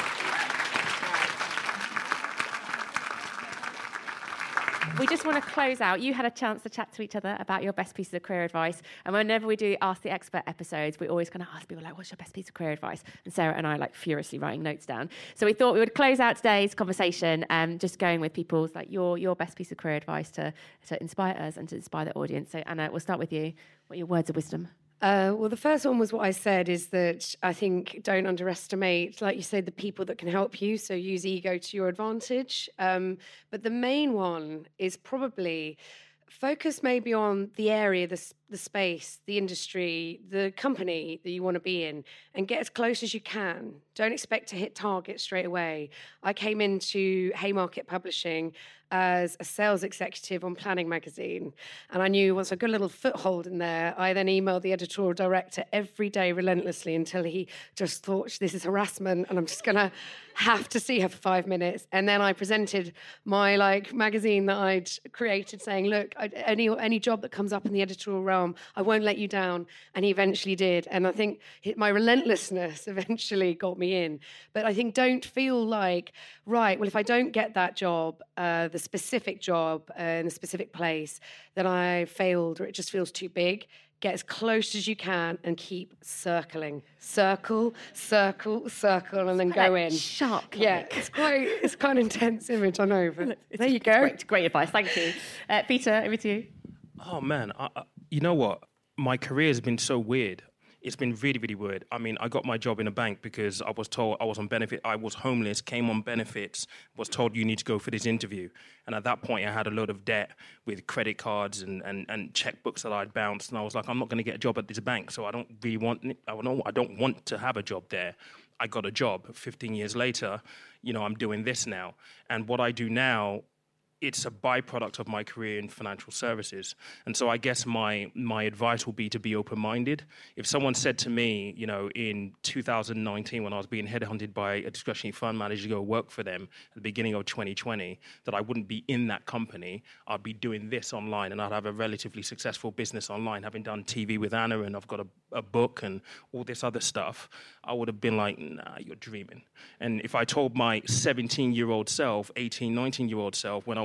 D: We just want to close out. You had a chance to chat to each other about your best pieces of career advice. And whenever we do Ask the Expert episodes, we always kind of ask people, like, what's your best piece of career advice? And Sarah and I are like furiously writing notes down. So we thought we would close out today's conversation um, just going with people's, like, your your best piece of career advice to, to inspire us and to inspire the audience. So, Anna, we'll start with you. What are your words of wisdom?
E: Uh, well, the first one was what I said, is that I think don't underestimate, like you said, the people that can help you. So use ego to your advantage. Um, but the main one is probably focus maybe on the area, the, the space, the industry, the company that you want to be in, and get as close as you can. Don't expect to hit target straight away. I came into Haymarket Publishing as a sales executive on Planning Magazine. And I knew once I got a little foothold in there, I then emailed the editorial director every day relentlessly until he just thought, this is harassment and I'm just going to have to see her for five minutes. And then I presented my like magazine that I'd created saying, look, I, any, any job that comes up in the editorial realm, I won't let you down. And he eventually did. And I think my relentlessness eventually got me in. But I think don't feel like, right, well, if I don't get that job, uh, the specific job uh, in a specific place, then I failed or it just feels too big. Get as close as you can and keep circling. Circle, circle, circle, and then go in.
D: Sharp.
E: Yeah, it's quite, it's quite an intense image, I know, but
D: it's,
E: there you go.
D: Great, great advice, thank you. Uh, Peter, over to you.
I: Oh, man, I, I, you know what? My career has been so weird. It's been really, really weird. I mean, I got my job in a bank because I was told I was on benefit. I was homeless, came on benefits, was told you need to go for this interview. And at that point, I had a load of debt with credit cards and, and, and checkbooks that I'd bounced. And I was like, I'm not going to get a job at this bank, so I don't really want. I don't. I don't want to have a job there. I got a job. fifteen years later, you know, I'm doing this now. And what I do now, it's a byproduct of my career in financial services. And so I guess my my advice will be to be open-minded. If someone said to me, you know, in two thousand nineteen, when I was being headhunted by a discretionary fund manager to go work for them at the beginning of twenty twenty, that I wouldn't be in that company, I'd be doing this online and I'd have a relatively successful business online, having done T V with Anna and I've got a, a book and all this other stuff, I would have been like, nah, you're dreaming. And if I told my seventeen-year-old self, eighteen, nineteen-year-old self, when I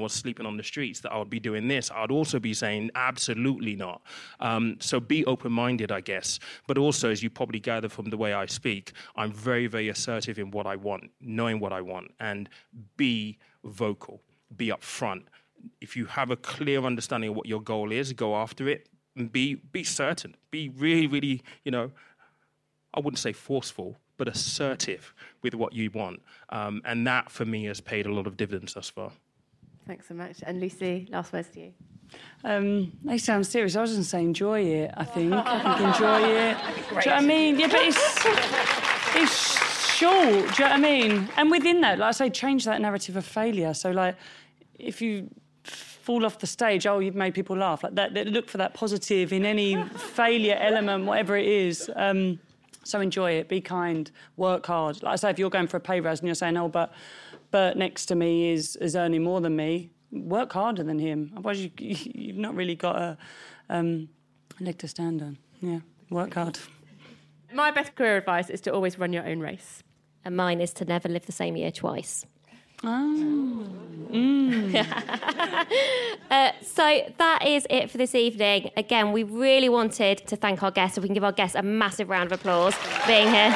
I: was sleeping on the streets, that I would be doing this, I'd also be saying, absolutely not. Um, so be open-minded, I guess. But also, as you probably gather from the way I speak, I'm very, very assertive in what I want, knowing what I want, and be vocal, be upfront. If you have a clear understanding of what your goal is, go after it, and be be certain. Be really, really, you know, I wouldn't say forceful, but assertive with what you want. Um, and that, for me, has paid a lot of dividends thus far.
D: Thanks so much. And Lucy, last words to you.
F: Um, they sound serious. I was going to say enjoy it, I think. I think enjoy it. Do you know what I mean? Yeah, but it's, it's short. Do you know what I mean? And within that, like I say, change that narrative of failure. So, like, if you fall off the stage, oh, you've made people laugh. Like that, that look for that positive in any failure element, whatever it is. Um, so enjoy it, be kind, work hard. Like I say, if you're going for a pay rise and you're saying, oh, but Bert next to me is, is earning more than me, work harder than him. Otherwise, you, you've not really got a, um, a leg to stand on. Yeah, work hard.
D: My best career advice is to always run your own race.
C: And mine is to never live the same year twice.
F: Oh. Mm.
C: uh, so that is it for this evening. Again, we really wanted to thank our guests. If we can give our guests a massive round of applause for being here.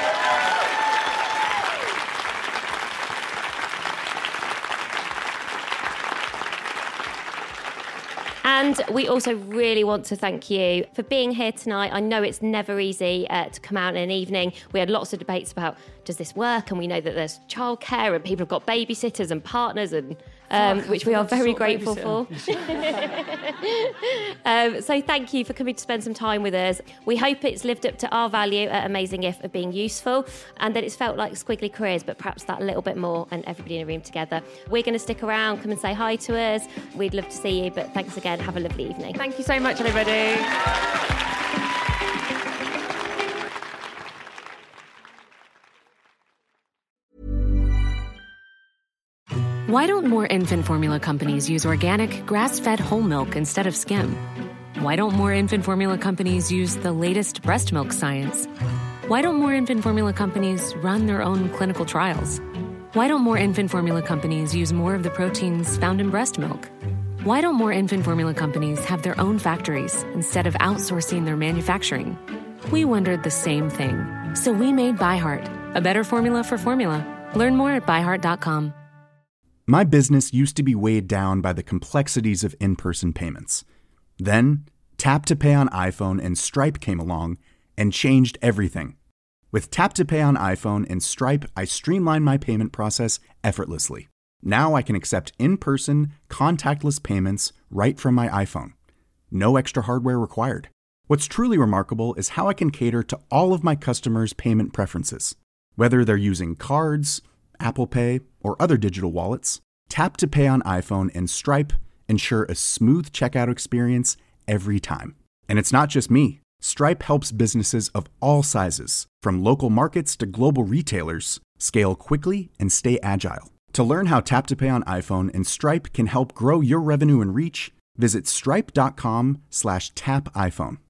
C: And we also really want to thank you for being here tonight. I know it's never easy uh, to come out in an evening. We had lots of debates about, does this work? And we know that there's childcare and people have got babysitters and partners, and um, which we are very grateful for. um, so thank you for coming to spend some time with us. We hope it's lived up to our value at Amazing If of being useful, and that it's felt like squiggly careers, but perhaps that a little bit more, and everybody in a room together. We're going to stick around, come and say hi to us. We'd love to see you, but thanks again. Have a lovely evening.
D: Thank you so much, everybody.
A: Why don't more infant formula companies use organic, grass-fed whole milk instead of skim? Why don't more infant formula companies use the latest breast milk science? Why don't more infant formula companies run their own clinical trials? Why don't more infant formula companies use more of the proteins found in breast milk? Why don't more infant formula companies have their own factories instead of outsourcing their manufacturing? We wondered the same thing. So we made ByHeart, a better formula for formula. Learn more at by heart dot com.
G: My business used to be weighed down by the complexities of in-person payments. Then, Tap to Pay on iPhone and Stripe came along and changed everything. With Tap to Pay on iPhone and Stripe, I streamlined my payment process effortlessly. Now I can accept in-person, contactless payments right from my iPhone. No extra hardware required. What's truly remarkable is how I can cater to all of my customers' payment preferences. Whether they're using cards, Apple Pay, or other digital wallets, Tap to Pay on iPhone and Stripe ensure a smooth checkout experience every time. And it's not just me. Stripe helps businesses of all sizes, from local markets to global retailers, scale quickly and stay agile. To learn how Tap to Pay on iPhone and Stripe can help grow your revenue and reach, visit stripe dot com slash tap iPhone.